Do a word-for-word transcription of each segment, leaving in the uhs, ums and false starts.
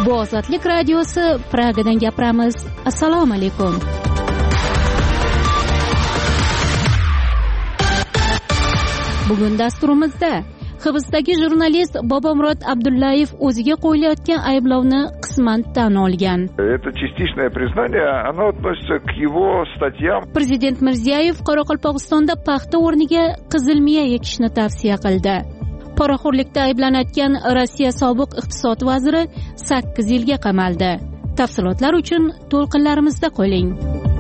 Bu Ozodlik radiosi, Pragadan gapiramiz. Assalomu alaykum. Bugun dasturimizda Hibsdagi jurnalist Bobomurod Abdullayev o'ziga qo'yilayotgan ayblovni qisman tan olgan. Это частичное признание, оно относится к его статьям. Prezident Mirziyoyev Qoraqalpog'istonda paxta o'rniga qizilmiya ekishni tavsiya qildi. Poraxo'rlikda ayblanayotgan Rossiya sobiq iqtisod vaziri sakkiz yilga qamaldi. Tafsilotlar uchun to'lqinlarimizda qoling.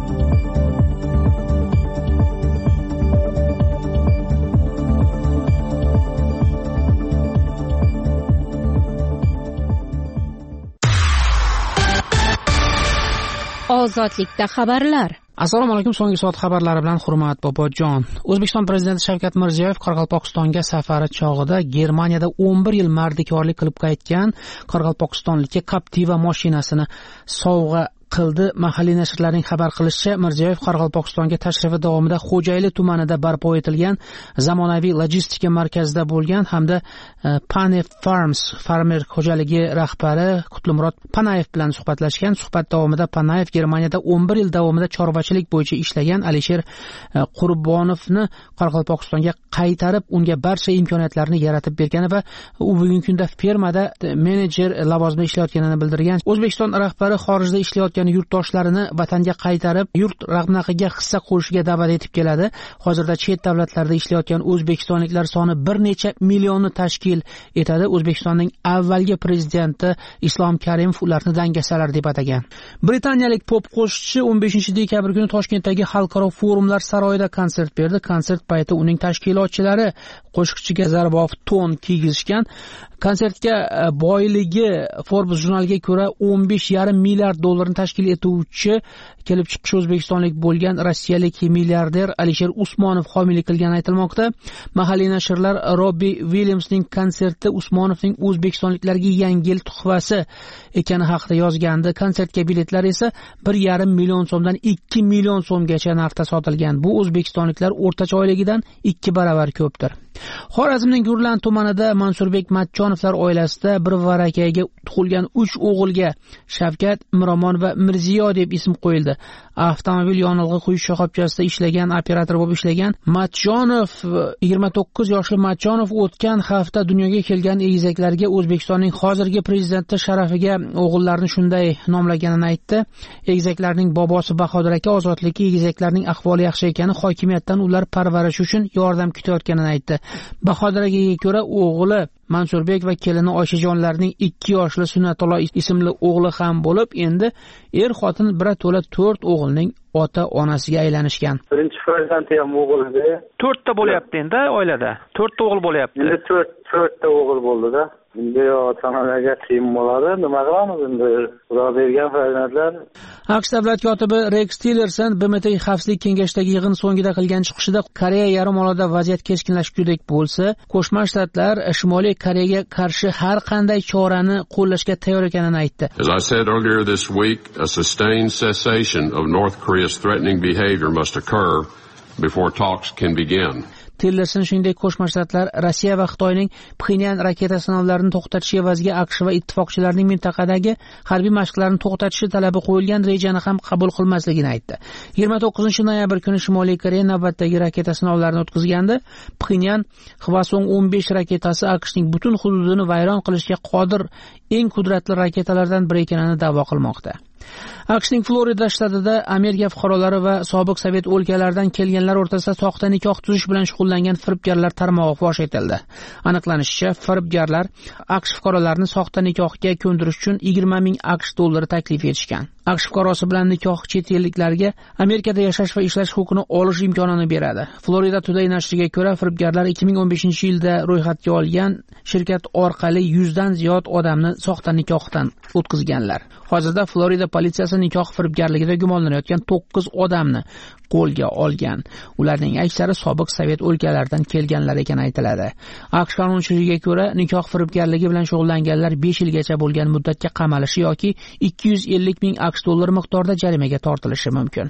Ozodlikda xabarlar. Assalomu alaykum. So'nggi soat xabarlari bilan Hurmat Bobojon. O'zbekiston prezidenti Shavkat Mirziyoyev Qoraqalpog'istonga safari chog'ida Germaniyada o'n bir yil mardikorlik qilib qaytgan qoraqalpog'istonlikka Captiva mashinasini sovg'a qildi. Mahalliy nashrlarning xabar qilishicha, Mirziyoyev Qoraqalpog'istonga tashrifi davomida Xo'jayli tumanida barpo etilgan zamonaviy logistika markazida bo'lgan hamda Pane Farms farmer xo'jaligi rahbari Qutlumurod Panayev bilan suhbatlashgan. Suhbat davomida Panayev Germaniyada o'n bir yil davomida chorvachilik bo'yicha ishlagan Alisher Qurbonovni Qoraqalpog'istonga qaytarib, unga barcha imkoniyatlarni yaratib bergani va u bugungi kunda fermada menejer lavozimida ishlayotganini bildirgan. O'zbekiston rahbari xorijda ishlayotgan yurtdoshlarini vatanga qaytarib, yurt ravnaqiga hissa qo'shishiga da'vat etib keladi. Hozirda chet davlatlarda ishlayotgan o'zbekistonliklar soni bir necha millionni tashkil etadi. O'zbekistonning avvalgi prezidenti Islom Karimov ularni dangasalar deb atagan. Britaniyalik pop qo'shiqchi o'n beshinchi dekabr kuni Toshkentdagi xalqaro forumlar saroyida konsert berdi. Konsert payti uning tashkilotchilari qo'shiqchiga zarbof ton kiygizishgan. Konsertga boyligi Forbes jurnaliga ko'ra o'n besh yarim milliard dollarni tashkil etuvchi kelib chiqishi o'zbekistonlik bo'lgan rossiyalik milliarder Alisher Usmonov homiylik qilgani aytilmoqda. Mahalliy nashrlar Robbi Williamsning konserti Usmonovning o'zbekistonliklarga yangi yil tuhfasi ekani haqida yozgandi. Konsertga biletlar esa bir yarim million so'mdan ikki million so'mgacha narxda sotilgan. Bu o'zbekistonliklar o'rtacha oyligidan ikki baravar ko'pdir. Xorazmning Gurlan tumanida Mansurbek Matchonovlar oilasida bir varakaga tug'ilgan uch o'g'ilga Shavkat, Miromon va Mirziyo deb ism qo'yildi. Avtomobil yonilg'i quyish shoxobchasida ishlagan operator bo'lib ishlagan Matchonov, yigirma to'qqiz yoshli Matchonov o'tgan hafta dunyoga kelgan egizaklarga O'zbekistonning hozirgi prezidenti sharafiga o'g'illarni shunday nomlaganini aytdi. Egizaklarning bobosi Bahodir aka ozodlikka egizaklarning ahvoli yaxshi ekani, hokimiyatdan ular parvarish uchun yordam kutayotganini aytdi. Bahodir akaga ko'ra o'g'li Mansurbek va kelini Oyshajonlarning ikki yoshli Sunnatullo ismli o'g'li ham bo'lib, endi er xotin birato'la to'rt o'g'ilning ota-onasiga aylanishgan. Birinchi farzandi ham o'g'il edi. to'rtta bo'lyapti endi oilada. to'rtta o'g'il bo'lyapti. Endi to'rt to'rtta o'g'il bo'ldi-da. Endi ota-onalarga qiyin bo'ladi. Nima qilamiz endi? Xudo bergan farzandlar. AQSh davlat kotibi Rex Tillerson B M T xavfsizlik kengashidagi yig'in so'ngida qilgan chiqishida Koreya yarim orolida vaziyat keskinlashgudek bo'lsa, Qo'shma Shtatlar Shimoliy Koreyaga qarshi har qanday chorani qo'llashga tayyor ekanini aytdi. As I said earlier this week, a sustained cessation of North Korea's threatening behavior must occur before talks can begin. Tillerson shuningdek Qo'shma Shtatlar Rossiya va Xitoyning Pxenyan raketa sinovlarini to'xtatish evaziga AQSh va ittifoqchilarining mintaqadagi harbiy mashqlarni to'xtatishi talabi qo'yilgan rejani ham qabul qilmasligini aytdi. yigirma to'qqizinchi noyabr kuni Shimoliy Koreya navbatdagi raketa sinovlarini o'tkazgandi. Pxenyan Hwasong o'n besh raketasi AQShning butun hududini vayron qilishga qodir eng qudratli raketalardan biri ekanini da'vo qilmoqda. AQShning Florida shtatida Amerika fuqarolari va sobiq Sovet o'lkalaridan kelganlar o'rtasida soxta nikoh tuzish bilan shug'ullangan firibgarlar tarmog'i fosh etildi. Aniqlanishicha, firibgarlar AQSh fuqarolarini soxta nikohga ko'ndirish uchun yigirma ming AQSh dollari taklif etishgan. AQSh fuqarosi bilan nikoh chet elliklarga Amerikada yashash va ishlash huquqini olish imkonini beradi. Florida Today nashriga ko'ra, firibgarlar ikki ming o'n beshinchi yilda ro'yxatga olgan shirkat orqali yuzdan ziyod odamni soxta nikohdan o'tkazganlar. Hozirda Florida politsiyasi nikoh firibgarligida gumonlanayotgan to'qqiz odamni qo'lga olgan. Ularning aksari sobiq Sovet o'lkalaridan kelganlar ekani aytiladi. AQSh qonunchiligiga ko'ra, nikoh firibgarligi bilan shug'ullanganlar besh yilgacha bo'lgan muddatga qamalishi yoki ikki yuz ellik ming AQSh dollari miqdorida jarimaga tortilishi mumkin.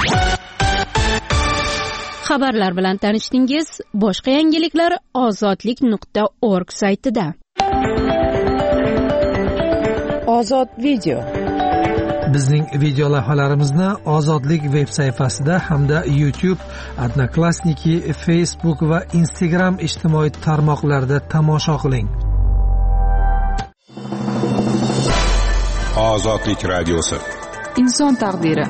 Xabarlar bilan tanishdingiz. Boshqa yangiliklar ozodlik nuqta org saytida. Ozod video. Bizning video lavhalarimizni Ozodlik veb sayfasida hamda YouTube, Odnoklassniki, Facebook va Instagram ijtimoiy tarmoqlarida tomosha qiling. Ozodlik radiosi. Inson taqdiri.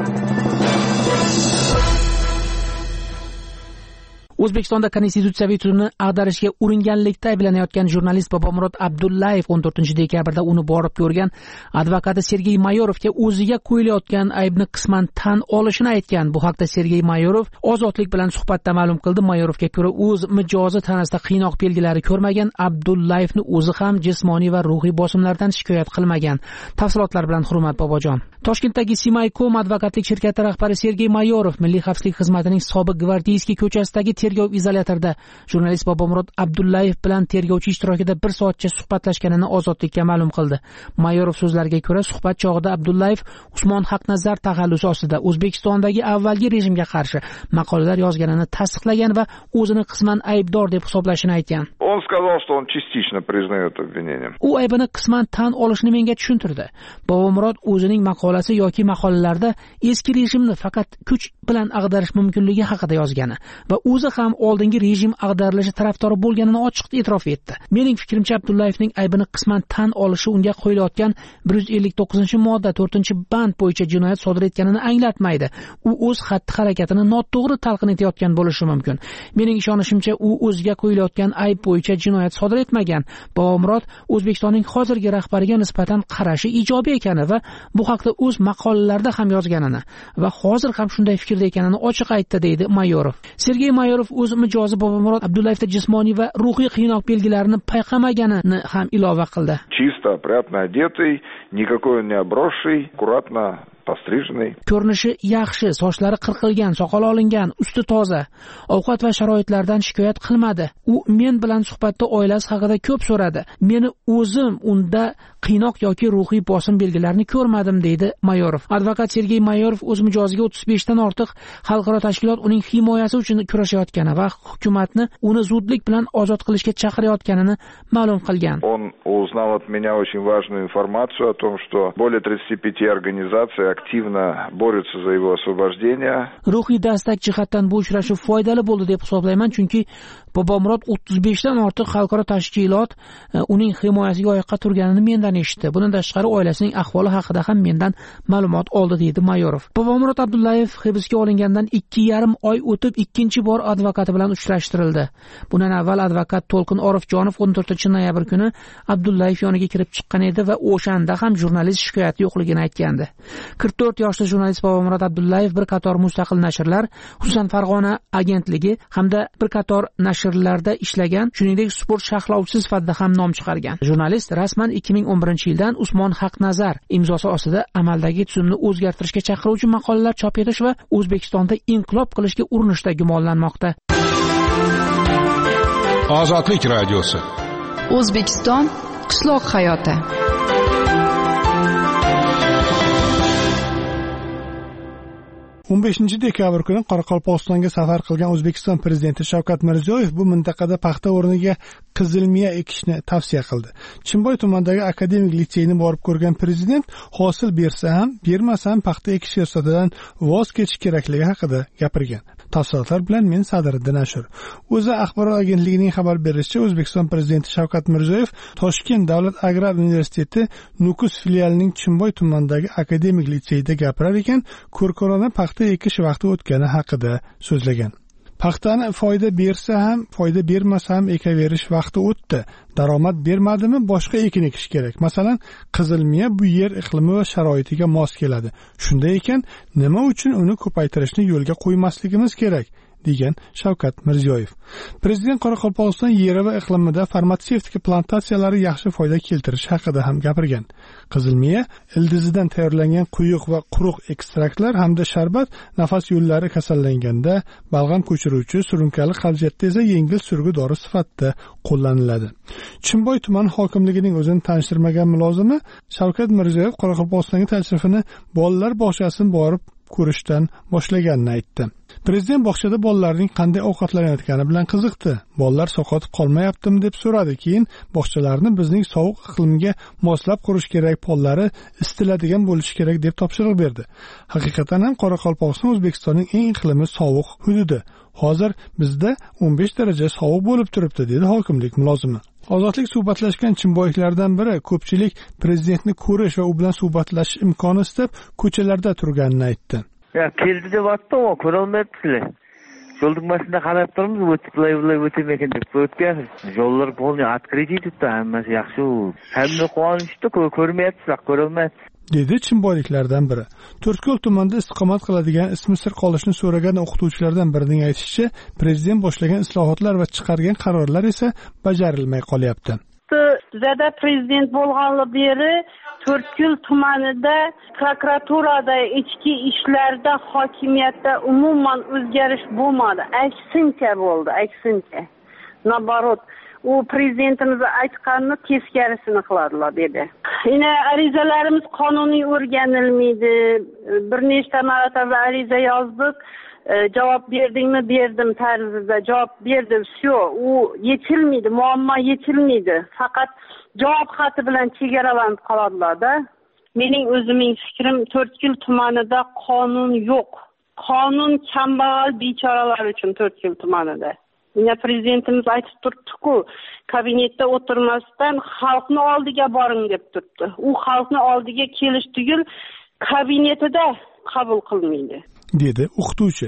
O'zbekistonda konstitutsiyaviy tuzumni ag'darishga uringanlikda ayblanayotgan jurnalist Bobomurod Abdullayev o'n to'rtinchi dekabrda uni borib ko'rgan advokati Sergey Mayorovga o'ziga qo'yilayotgan aybni qisman tan olishini aytgan. Bu haqda Sergey Mayorov Ozodlik bilan suhbatda ma'lum qildi. Mayorovga ko'ra, o'z mijozi tanasida qiynoq belgilari ko'rmagan, Abdullayevni o'zi ham jismoniy va ruhiy bosimlardan shikoyat qilmagan. Tafsilotlar bilan Hurmat Bobojon. Toshkentdagi Simaykom advokatlik shirkati rahbari Sergey Mayorov Milliy xavfsizlik xizmatining sobiq gvardiyskiy ko'chasidagi tergov izolyatorida jurnalist Bobomurod Abdullayev bilan tergovchi ishtirokida bir soatcha suhbatlashganini Ozodlikka ma'lum qildi. Mayorov so'zlariga ko'ra, suhbat chog'ida Abdullayev Usmon Haqnazar taxallusi ostida O'zbekistondagi avvalgi rejimga qarshi maqolalar yozganini tasdiqlagan va o'zini qisman aybdor deb hisoblashini aytgan. Он сказал, что он частично признает обвинение. U aybini qisman tan olishini menga tushuntirdi. Bobomurod o'zining maqolasi yoki maqolalarda eski rejimni faqat kuch bilan ag'darish mumkinligi haqida yozgani va o'zi ham oldingi rejim ag'darilishi tarafdori bo'lganini ochiq e'tirof etdi. Mening fikrimcha, Abdullayevning aybini qisman tan olishi unga qo'yilayotgan bir yuz ellik to'qqizinchi modda to'rtinchi band bo'yicha jinoyat sodir etganini anglatmaydi. U o'z xatti-harakatini noto'g'ri talqin etayotgan bo'lishi mumkin. Mening ishonishimcha, u o'ziga qo'yilayotgan ayb bo'yicha jinoyat sodir etmagan. Bobomurod O'zbekistonning hozirgi rahbariga nisbatan qarashi ijobiy ekani va bu haqda o'z maqolalarida ham yozganini va hozir ham shunday fikrda ekanini ochiq aytdi, deydi Mayorov. Sergey Mayorov o'z mijozi Bobomurod Abdullayevda jismoniy va ruhiy qiynoq belgilarini payqamaganini ham ilova qildi. Чисто, опрятно одетый, никакой он не обросший, аккуратно постриженный. Ko'rinishi yaxshi, sochlari qirqilgan, soqol olingan, usti toza. Ovqat va sharoitlardan shikoyat qilmadi. U men bilan suhbatda oilasi haqida ko'p so'radi. Meni o'zim unda qiynoq yoki ruhiy bosim belgilarini ko'rmadim, deydi Mayorov. Advokat Sergey Mayorov o'z mijoziga o'ttiz besh dan ortiq xalqaro tashkilot uning himoyasi uchun kurashayotgani va hukumatni uni zudlik bilan ozod qilishga chaqirayotganini ma'lum qilgan. Он узнал от меня очень важную информацию о том, что более тридцати пяти организаций активно борются за его освобождение. Ruhiy dastak jihatdan bu uchrashuv foydali bo'ldi deb hisoblayman, chunki Bobomurod o'ttiz besh dan ortiq xalqaro tashkilot uning himoyasiga oyoqqa turganini mendan eshitdi. Bundan tashqari oilasining ahvoli haqida ham mendan ma'lumot oldi, deydi Mayorov. Bobomurod Abdullayev hibsga olingandan ikki yarim oy o'tib ikkinchi bor advokati bilan uchrashtirildi. Bundan avval advokat To'lqin Orifjonov o'n to'rtinchi noyabr kuni Abdullayev yoniga kirib chiqqan edi va o'shanda ham jurnalist shikoyati yo'qligini aytgandi. qirq to'rt yoshli jurnalist Bobomurod Abdullayev bir qator mustaqil nashrlar, xususan Farg'ona agentligi hamda bir qator nashrlarda ishlagan, shuningdek sport sharhlovchisi sifatida ham nom chiqargan. Jurnalist rasman ikki ming o'n birinchi yildan Usmon Haqnazar imzosi ostida amaldagi tuzumni o'zgartirishga chaqiruvchi maqolalar chop etish va O'zbekistonda inqilob qilishga urinishda gumonlanmoqda. Ozodlik radiosi. O'zbekiston qishloq hayoti. o'n beshinchi dekabr kuni Qoraqalpog'istonga safar qilgan O'zbekiston prezidenti Shavkat Mirziyoyev bu mintaqada paxta o'rniga qizilmiya ekishni tavsiya qildi. Chimboy tumanidagi akademik litseyni borib ko'rgan prezident hosil bersa ham, bermasa ham paxta ekish siyosatidan voz kechish kerakligi haqida gapirgan. Tafsilotlar bilan men Sadriddin Ashur. O'zi axborot agentligining xabar berishicha, O'zbekiston prezidenti Shavkat Mirziyoyev Toshkent davlat agrar universiteti Nukus filialining Chimboy tumanidagi akademik litseyda gapirar ekan, ko'rkorona paxta ekish vaqti o'tgani haqida so'zlagan. Paxtani foyda bersa ham, foyda bermasa ham ekaverish vaqti o'tdi. Daromad bermadimi, boshqa ekin ekish kerak. Masalan, qizilmiya bu yer iqlimi va sharoitiga mos keladi. Shunday ekan, nima uchun uni ko'paytirishni yo'lga qo'ymasligimiz kerak, degan Shavkat Mirziyoyev. Prezident Qoraqalpog'iston yeri va iqlimida farmatsevtika plantatsiyalari yaxshi foyda keltirish haqida ham gapirgan. Qizilmiya ildizidan tayyorlangan quyuq va quruq ekstraktlar hamda sharbat nafas yo'llari kasallanganda, balg'am ko'chiruvchi, surunkali qaljiyatda esa yengil surgi dori sifatida qo'llaniladi. Chimboy tumani hokimligining o'zini tanishtirmagan mulozimi Shavkat Mirziyoyev Qoraqalpog'istonga tashrifini bolalar bog'chasini borib ko'rishdan boshlaganini aytdi. Prezident bog'chada bolalarning qanday ovqatlanayotgani bilan qiziqdi. Bolalar sovqotib qolmayaptimi deb so'radi. Keyin bog'chalarni bizning sovuq iqlimga moslab qurish kerak, pollari isitiladigan bo'lishi kerak deb topshiriq berdi. Haqiqatan ham Qoraqalpog'iston O'zbekistonning eng iqlimi sovuq hududi. Hozir bizda o'n besh daraja sovuq bo'lib turibdi, dedi hokimlik mulozimi. Ozodlik suhbatlashgan chimboyliklardan biri ko'pchilik prezidentni ko'rish va u bilan suhbatlashish imkoni istab ko'chalarda turganini aytdi. Ya keldi deb aytdi, o ko'rolmayapsizlar. Yo'lning boshida qarab turibmiz, o'tib qilay o'tib ekan deb o'tganmiz. Yo'llar polni открытый turibdi, hammasi yaxshi. Hamma quvonishdi, ko'rmayapsizlar, ko'rolmayapsiz, dedi chimboyliklardan biri. To'rtko'l tumanida istiqomat qiladigan ismi sir qolishni so'ragan o'qituvchilardan birining aytishicha, prezident boshlagan islohotlar va chiqargan qarorlar esa bajarilmay qolyapti. Zada prezident bo'lganli beri To'rtko'l tumanida prokuraturada, ichki ishlarda, hokimiyatda umuman o'zgarish bo'lmadi. Aksincha bo'ldi, aksincha. Nabarot, u prezidentimiz aytganni teskarisini qiladilar dedi. Yine arizalarimiz qonuniy o'rganilmaydi. Bir nechta marotaba ariza yozdik. Cevap berdingmi? Berdim tarzida cevap berdim. Shu, u yechilmaydi, muammo yechilmaydi. Faqat javob xati bilan chegaralanib qoladilar-da. Mening o'zimning fikrim, To'rtko'l tumanida qonun yo'q. Qonun kambag'al bechoralar uchun To'rtko'l tumanida. Yine prezidentimiz aytib turibdi-ku, kabinetda o'tirmasdan xalqni oldiga boring deb turibdi. U xalqni oldiga kelish tugul kabinetida qabul qilmaydi, dedi o'qituvchi.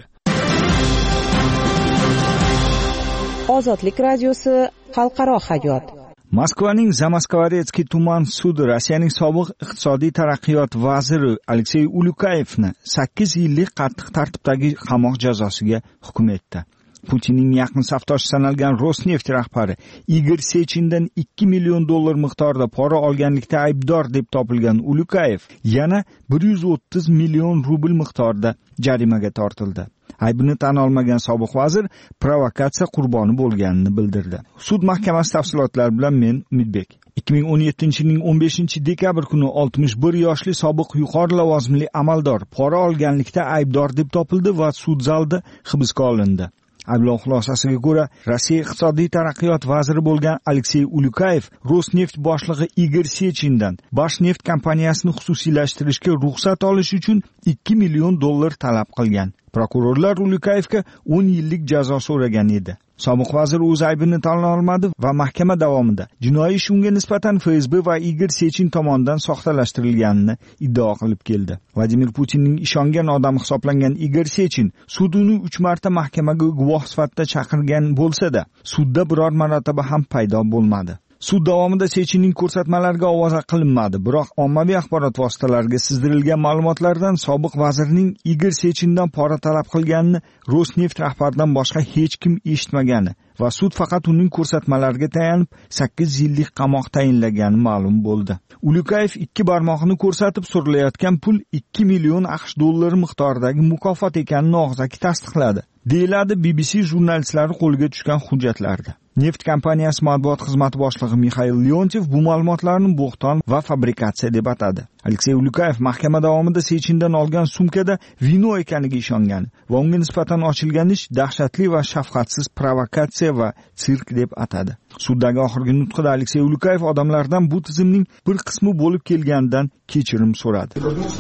Ozodlik radiosi xalqaro hayot. Moskvaning Zamoskvoretskiy tuman sudi Rossiyaning sobiq iqtisodiy taraqqiyot vaziri Aleksey Ulyukayevni sakkiz yillik qattiq tartibdagi qamoq jazosiga hukm etdi. Putinning yaqin safdoshi sanalgan Rosneft rahbari Igor Sechindan ikki million dollar miqdorida pora olganlikda aybdor deb topilgan Ulyukayev yana bir yuz o'ttiz million rubl miqdorida jarimaga tortildi. Aybini tan olmagan sobiq vazir provokatsiya qurboni bo'lganini bildirdi. Sud mahkamasi tafsilotlari bilan men Umidbek. ikki ming o'n yettinchi yilning o'n beshinchi dekabr kuni oltmish bir yoshli sobiq yuqori lavozimli amaldor pora olganlikda aybdor deb topildi va sud zalida hibsga olindi. Ayblov xulosasiga ko'ra, Rossiya iqtisodiy taraqqiyot vaziri bo'lgan Aleksey Ulyukayev Rosneft boshlig'i Igor Sechindan Bashneft kompaniyasini xususiylashtirishga ruxsat olish uchun ikki million dollar talab qilgan. Prokurorlar Ulyukayevga o'n yillik jazo so'ragan edi. Sobiq vazir o'z aybini tan olmadi va mahkama davomida jinoiy ish unga nisbatan F S B va Igor Sechin tomonidan soxtalashtirilganini iddao qilib keldi. Vladimir Putinning ishongan odami hisoblangan Igor Sechin sudini uch marta mahkamaga guvoh sifatida chaqirgan bo'lsa-da, sudda biror marotaba ham paydo bo'lmadi. Sud davomida Sechinning ko'rsatmalariga ovoza qilinmadi, biroq ommaviy axborot vositalariga sizdirilgan ma'lumotlardan sobiq vazirning Igor Sechindan pora talab qilganini Rosneft rahbaridan boshqa hech kim eshitmagani va sud faqat uning ko'rsatmalariga tayanib sakkiz yillik qamoq tayinlagani ma'lum bo'ldi. Ulyukayev ikki barmog'ini ko'rsatib so'rilayotgan pul ikki million AQSh dollari miqdoridagi mukofot ekanini og'zaki tasdiqladi, deyiladi B B C jurnalistlari qo'liga tushgan hujjatlarda. Neft kompaniyasi matbuot xizmati boshlig'i Mikhail Leontyev bu ma'lumotlarni bo'xton va fabrikatsiya deb atadi. Aleksey Ulyukayev mahkama davomida Sechindan olgan sumkada vino ekaniga ishongan va unga nisbatan ochilgan ish dahshatli va shafqatsiz provokatsiya va sirk deb atadi. Suddagi oxirgi nutqida Aleksey Ulyukayev odamlardan bu tizimning bir qismi bo'lib kelganidan kechirim so'radi.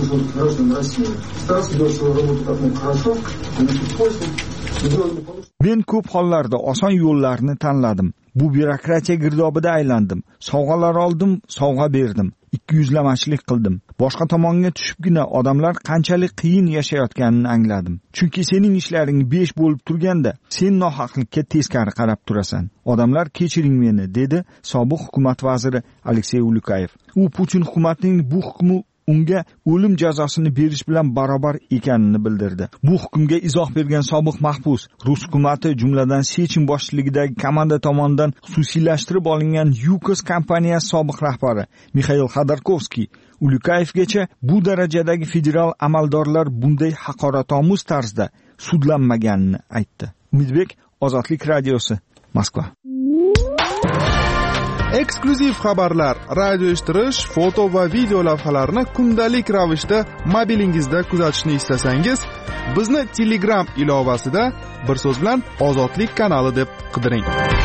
Men ko'p hollarda oson yo'llarni tanladim. Bu byurokratiya girdobida aylandim. Sovg'alar oldim, sovg'a berdim. Ikki yuzlamachilik qildim. Boshqa tomonga tushibgina odamlar qanchalik qiyin yashayotganini angladim. Chunki sening ishlaring besh bo'lib turganda, sen nohaqlikka teskari qarab turasan. Odamlar kechiring meni, dedi sobiq hukumat vaziri Aleksey Ulyukayev. U Putin hukumatining bu hukmi unga o'lim jazosini berish bilan barobar ekanini bildirdi. Bu hukmga izoh bergan sobiq mahbus Rus hukumati, jumladan Sechin boshchiligidagi komanda tomonidan xususiylashtirib olingan Yukos kompaniyasi sobiq rahbari Mikhail Xodorkovskiy Ulyukayevgacha bu darajadagi federal amaldorlar bunday haqoratomuz tarzda sudlanmaganini aytdi. Umidbek, Ozodlik radiosi, Moskva. eksklyuziv xabarlar, radio eshittirish, foto va video lavhalarni kundalik ravishda mobilingizda kuzatishni istasangiz, bizni Telegram ilovasida bir so'z bilan Ozodlik kanali deb qidiring.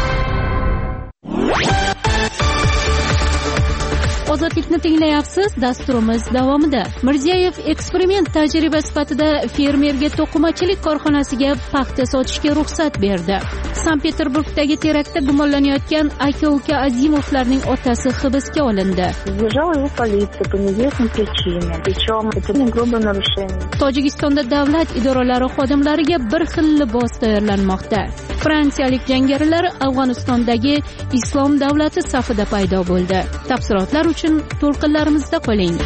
Ozodlikni tinglayapsiz. Dasturimiz davomida Mirziyoyev eksperiment tajriba sifatida fermerga to'qimachilik korxonasiga paxta sotishga ruxsat berdi. Sankt-Peterburgdagi teraktda gumonlanayotgan aka-uka Azimovlarning otasi hibsga olindi. Tojikistonda davlat idoralari xodimlariga bir xil libos tayyorlanmoqda. Fransiyalik jangarilar Afg'onistondagi Islom davlati safida paydo bo'ldi. Tafsilotlar uchun to'lqinlarimizda qoling.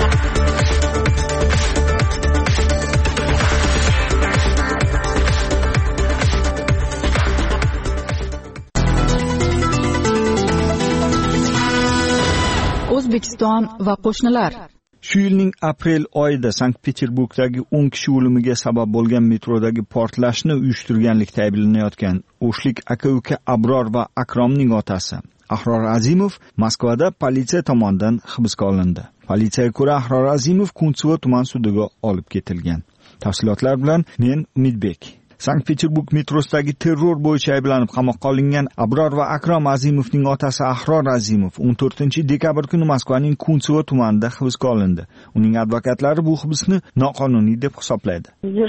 O'zbekiston va qo'shnilar. Shu yilning aprel oyida Sankt-Peterburgdagi o'n kishi o'limiga sabab bo'lgan metrodagi portlashni uyushtirganlikda ayblanayotgan o'shlik aka-uka Abror va Akromning otasi Ahror Azimov Moskvada politsiya tomonidan hibsga olindi. Politsiyaga ko'ra Ahror Azimov Kuntsovo tuman sudiga olib ketilgan. Tafsilotlar bilan men Umidbek. Sankt-Peterburg metrosidagi terror bo'yicha ayblanib qamoqqa olingan Abror va Akrom Azimovning otasi Ahror Azimov o'n to'rtinchi dekabr kuni Moskvaning Kuntsovo tumanida hibsga olindi. Uning advokatlari bu hibsni noqonuniy deb hisoblaydi.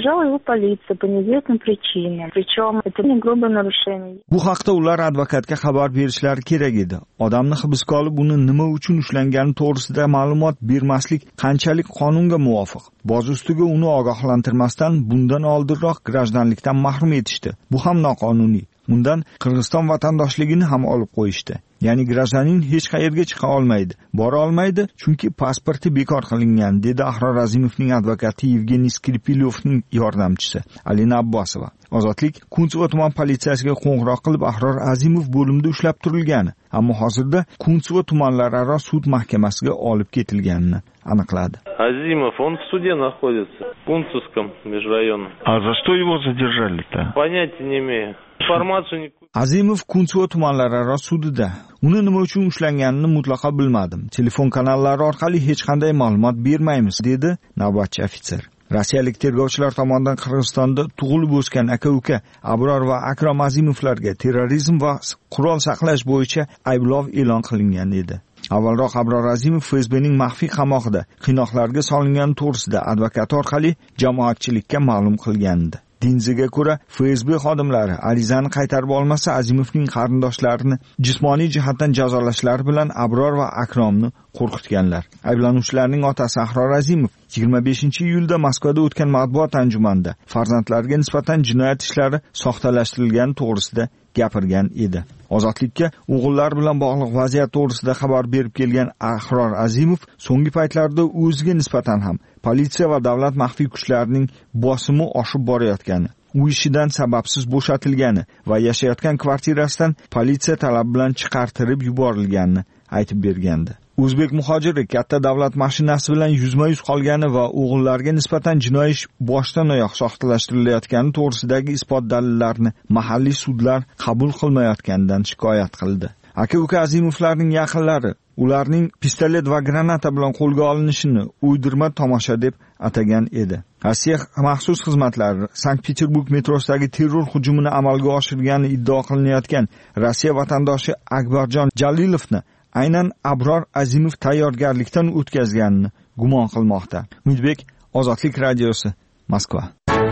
Bu haqda ular advokatga xabar berishlari kerak edi. Odamni hibsga olib, uni nima uchun ushlangani to'g'risida ma'lumot bermaslik qanchalik qonunga muvofiq? Boz ustiga uni ogohlantirmasdan bundan oldinroq grajdanlikdan mahrum etishdi. Bu ham noqonuniy. Undan Qirg'iziston vatandoshligini ham olib qo'yishdi. Ya'ni grajdanin hech qayerga chiqa olmaydi, bora olmaydi, chunki pasporti bekor qilingan, dedi Ahror Azimovning advokati Yevgeniy Skripilyovning yordamchisi Alina Abbosova. Ozodlik Kuntsovo tuman politsiyasiga qo'ng'iroq qilib Ahror Azimov bo'limda ushlab turilgan, ammo hozirda Kuntsovo tumanlararo sud mahkamasiga olib ketilganini aniqladi. Азимов, он в суде находится, в Кунцевском межрайонном. А за что его задержали-то? Понятия не имею. Информацию не... Azimov Kuntsovo tumanlararo sudida. Uni nima uchun ushlanganini mutlaqo bilmadim. Telefon kanallari orqali hech qanday ma'lumot bermaymiz, dedi navbatchi ofitser. Rossiyalik tergovchilar tomonidan Qirg'izistonda tug'ilib o'sgan aka-uka Abror va Akrom Azimovlarga terrorizm va qurol saqlash bo'yicha ayblov e'lon qilingan edi. Avvalroq Abror Azimov F S Bning maxfiy qamoqda qiynoqlarga solingani to'g'risida advokati orqali jamoatchilikka ma'lum qilgandi. Dinziga ko'ra, F S B xodimlari arizani qaytarib olmasa, Azimovning qarindoshlarini jismoniy jihatdan jazolashlari bilan Abror va Akromni qo'rqitganlar. Ayblanuvchilarning otasi Ahror Azimov yigirma beshinchi iyulda Moskvada o'tgan matbuot anjumanida farzandlariga nisbatan jinoyat ishlari soxtalashtirilgani to'g'risida gapirgan edi. Ozodlikka o'g'illar bilan bog'liq vaziyat to'g'risida xabar berib kelgan Ahror Azimov so'nggi paytlarda o'ziga nisbatan ham politsiya va davlat maxfiy kuchlarining bosimi oshib borayotgani, u ishidan sababsiz bo'shatilgani va yashayotgan kvartirasidan politsiya talabi bilan chiqartirib yuborilganini aytib bergandi. O'zbek muhojiri katta davlat mashinasi bilan yuzma-yuz qolgani va o'g'illarga nisbatan jinoiy ish boshdan oyoq soxtalashtirilayotgani to'g'risidagi isbot dalillarni mahalliy sudlar qabul qilmayotganidan shikoyat qildi. Aka-uka Azimovlarning yaqinlari ularning pistolet va granata bilan qo'lga olinishini uydirma tomosha deb atagan edi. Rossiya maxsus xizmatlari Sankt-Peterburg metrosidagi terror hujumini amalga oshirgani iddao qilinayotgan Rossiya vatandoshi Akbarjon Jalilovni aynan Abror Azimov tayyorgarlikdan o'tkazganini gumon qilmoqda. Umidbek, Ozodlik radiosi, Moskva.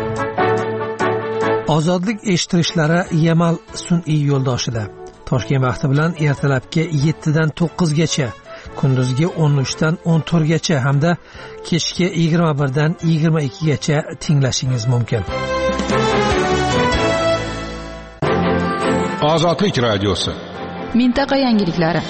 Ozodlik eshittirishlari Yamal sun'iy yo'ldoshida. Toshkent vaqti bilan ertalabki yettidan to'qqizgacha, kunduzgi o'n uchdan o'n to'rtgacha hamda kechki yigirma birdan yigirma ikkigacha tinglashingiz mumkin. Ozodlik radiosi. Mintaqa yangiliklari.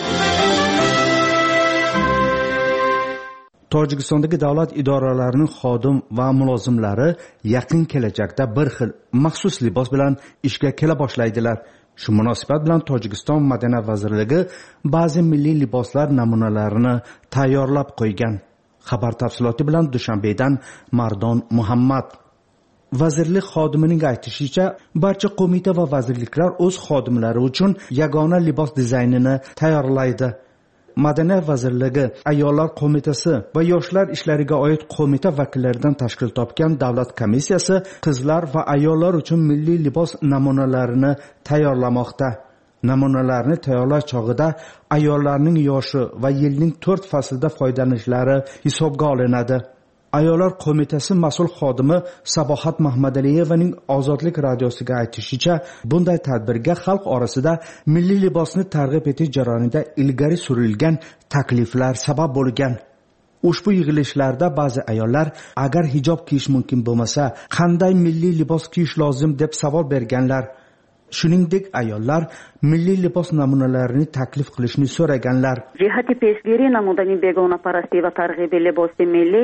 Tojikistondagi davlat idoralarining xodim va mulozimlari yaqin kelajakda bir xil maxsus libos bilan ishga kela boshlaydilar. Shu munosabat bilan Tojikiston Madaniyat vazirligi ba'zi milliy liboslar namunalarini tayyorlab qo'ygan. Xabar tafsiloti bilan Dushanbedan Mardon Muhammad. vazirlik xodimining aytishicha, barcha qo'mita va vazirliklar o'z xodimlari uchun yagona libos dizaynini tayyorlaydi. Madaniyat vazirligi, ayollar qo'mitasi va yoshlar ishlariga oid qo'mita vakillaridan tashkil topgan davlat komissiyasi qizlar va ayollar uchun milliy libos namunalarini tayyorlamoqda. Namunalarni tayyorlash chog'ida ayollarning yoshi va yilning to'rt faslida foydalanishlari hisobga olinadi. Ayollar qo'mitasi mas'ul xodimi Sabohat Mahmadaliyevaning Ozodlik radiosiga aytishicha, bunday tadbirga xalq orasida milliy libosni targ'ib etish jarayonida ilgari surilgan takliflar sabab bo'lgan. Ushbu yig'ilishlarda ba'zi ayollar agar hijob kiyish mumkin bo'lmasa, qanday milliy libos kiyish lozim deb savol berganlar. Shuningdek, ayollar milliy libos namunalarini taklif qilishni so'raganlar. Jihati peshgiri namudani begona parasti va targ'ibi libosi milliy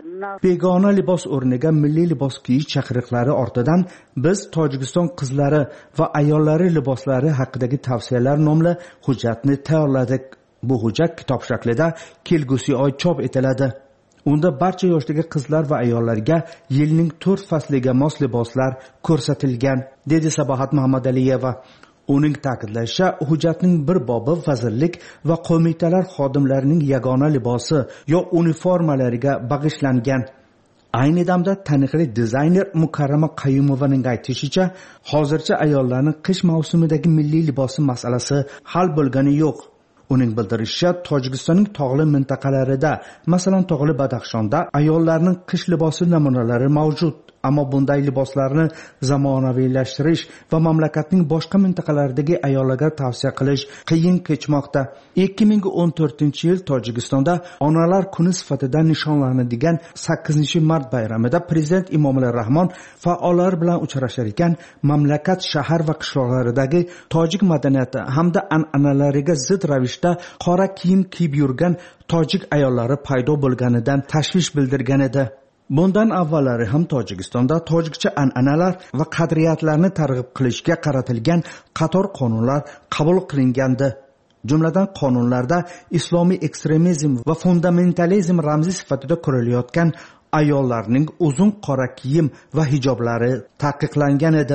begona libos o'rniga milliy libos kiyish chaqiriqlari ortidan biz Tojikiston qizlari va ayollari liboslari haqidagi tavsiyalar nomli hujjatni tayyorladik. Bu hujjat kitob shaklida kelgusi oy chop etiladi. Unda barcha yoshdagi qizlar va ayollarga yilning to'rt fasliga mos liboslar ko'rsatilgan, dedi Sabohat Mahmadaliyeva. Uning ta'kidlashicha, hujjatning bir bobi vazirlik va qo'mitalar xodimlarining yagona libosi yo uniformalariga bag'ishlangan. Ayni damda taniqli dizayner Mukarrama Qayumovaning aytishicha, hozircha ayollarning qish mavsumidagi milliy libosi masalasi hal bo'lgani yo'q. Uning bildirishicha, Tojikistonning tog'li mintaqalarida, masalan tog'li Badaxshonda ayollarning qish libosi namunalari mavjud. Ammo bunday liboslarni zamonaviylashtirish va mamlakatning boshqa mintaqalaridagi ayollarga tavsiya qilish qiyin kechmoqda. ikki ming o'n to'rtinchi yil Tojikistonda Onalar kuni sifatida nishonlanadigan sakkizinchi mart bayramida Prezident Emomali Rahmon faollar bilan uchrashar ekan, mamlakat shahar va qishloqlaridagi tojik madaniyati hamda an'analariga zid ravishda qora kiyim kiyib yurgan tojik ayollari paydo bo'lganidan tashvish bildirgan edi. Bundan avvallari ham Tojikistonda tojikcha an'analar va qadriyatlarni targ'ib qilishga qaratilgan qator qonunlar qabul qilingandi. Jumladan qonunlarda islomiy ekstremizm va fundamentalizm ramzi sifatida ko'rilayotgan ayollarning uzun qora kiyim va hijoblari taqiqlangan edi.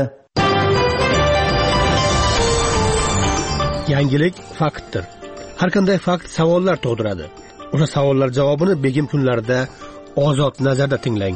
Yangilik faktdir. Har qanday fakt savollar tug'diradi. O'sha savollar javobini begim kunlarida Ozod nazarda tinglang.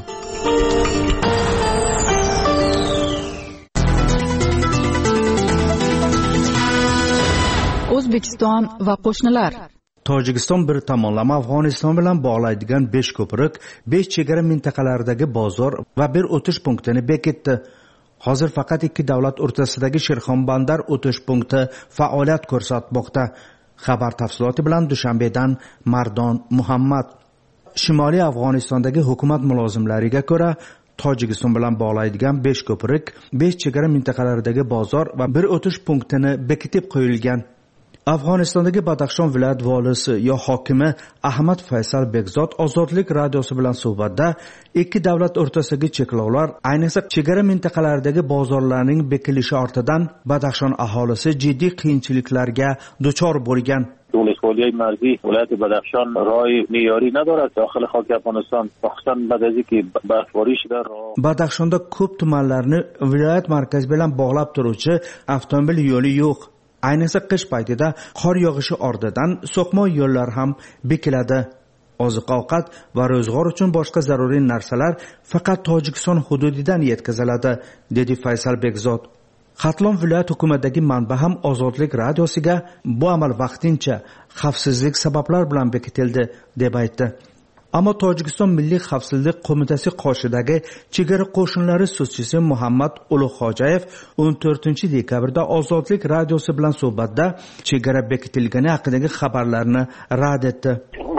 O'zbekiston va qo'shnilar. Tojikiston bir tomonlama Afg'oniston bilan bog'laydigan besh ko'prik, besh chegara mintaqalaridagi bozor va bir o'tish punktini bekitdi. Hozir faqat ikki davlat o'rtasidagi Shirxonbandar o'tish punkti faoliyat ko'rsatmoqda. Xabar tafsiloti bilan Dushanbedan Mardon Muhammad. Shimoliy Afg'onistondagi hukumat mulozimlariga ko'ra, Tojikiston bilan bog'laydigan besh ko'prik, besh chegara mintaqalaridagi bozor va bir o'tish punktini bekitib qo'yilgan. Afg'onistondagi Badaxshon viloyat volisi yo hokimi Ahmad Faysal Begzod Ozodlik radiosi bilan suhbatda ikki davlat o'rtasidagi cheklovlar, ayniqsa chegara mintaqalaridagi bozorlarning bekilishi ortidan Badaxshon aholisi jiddiy qiyinchiliklarga duchor bo'lgan. ولسوالی مرزی ولایت بدخشان راه معیاری ندارد داخل خاک افغانستان مخصوصا بعد از اینکه برفباری شده راه Badaxshonda ko'p tumanlarni viloyat markazi bilan bog'lab turuvchi avtomobil yo'li yo'q. Ayniqsa qish paytida qor yog'ishi ortidan so'qmoq yo'llar ham bekiladi. Oziq-ovqat va ro'zg'or uchun boshqa zaruriy narsalar faqat Tojikiston hududidan yetkaziladi, dedi Faysal Begzod. Xatlon viloyat hukumatidagi manba ham Ozodlik radiosiga bu amal vaqtincha xavfsizlik sabablar bilan bekitildi deb aytdi. Ammo Tojikiston Milliy xavfsizlik qo'mitasi qoshidagi chegara qo'shinlari so'zchisi Muhammad Ulug'xo'jayev o'n to'rtinchi dekabrda Ozodlik radiosi bilan suhbatda chegara bekitilgani haqidagi xabarlarni rad etdi.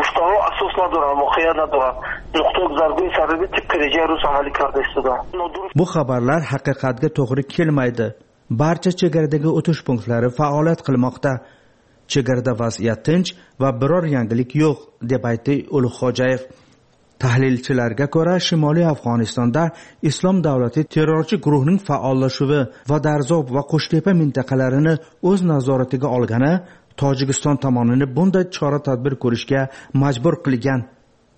Bu xabarlar haqiqatga to'g'ri kelmaydi. Barcha chegaradagi o'tish punktlari faoliyat qilmoqda. Chegarada vaziyat tinch va biror yangilik yo'q, deb aytdi Ulug'xo'jayev. Tahlilchilarga ko'ra, Shimoliy Afg'onistonda Islom davlati terrorchi guruhning faollashuvi va Darzob va Qo'shtepa mintaqalarini o'z nazoratiga olgani Tojikiston tomonini bunday chora-tadbir ko'rishga majbur qilgan.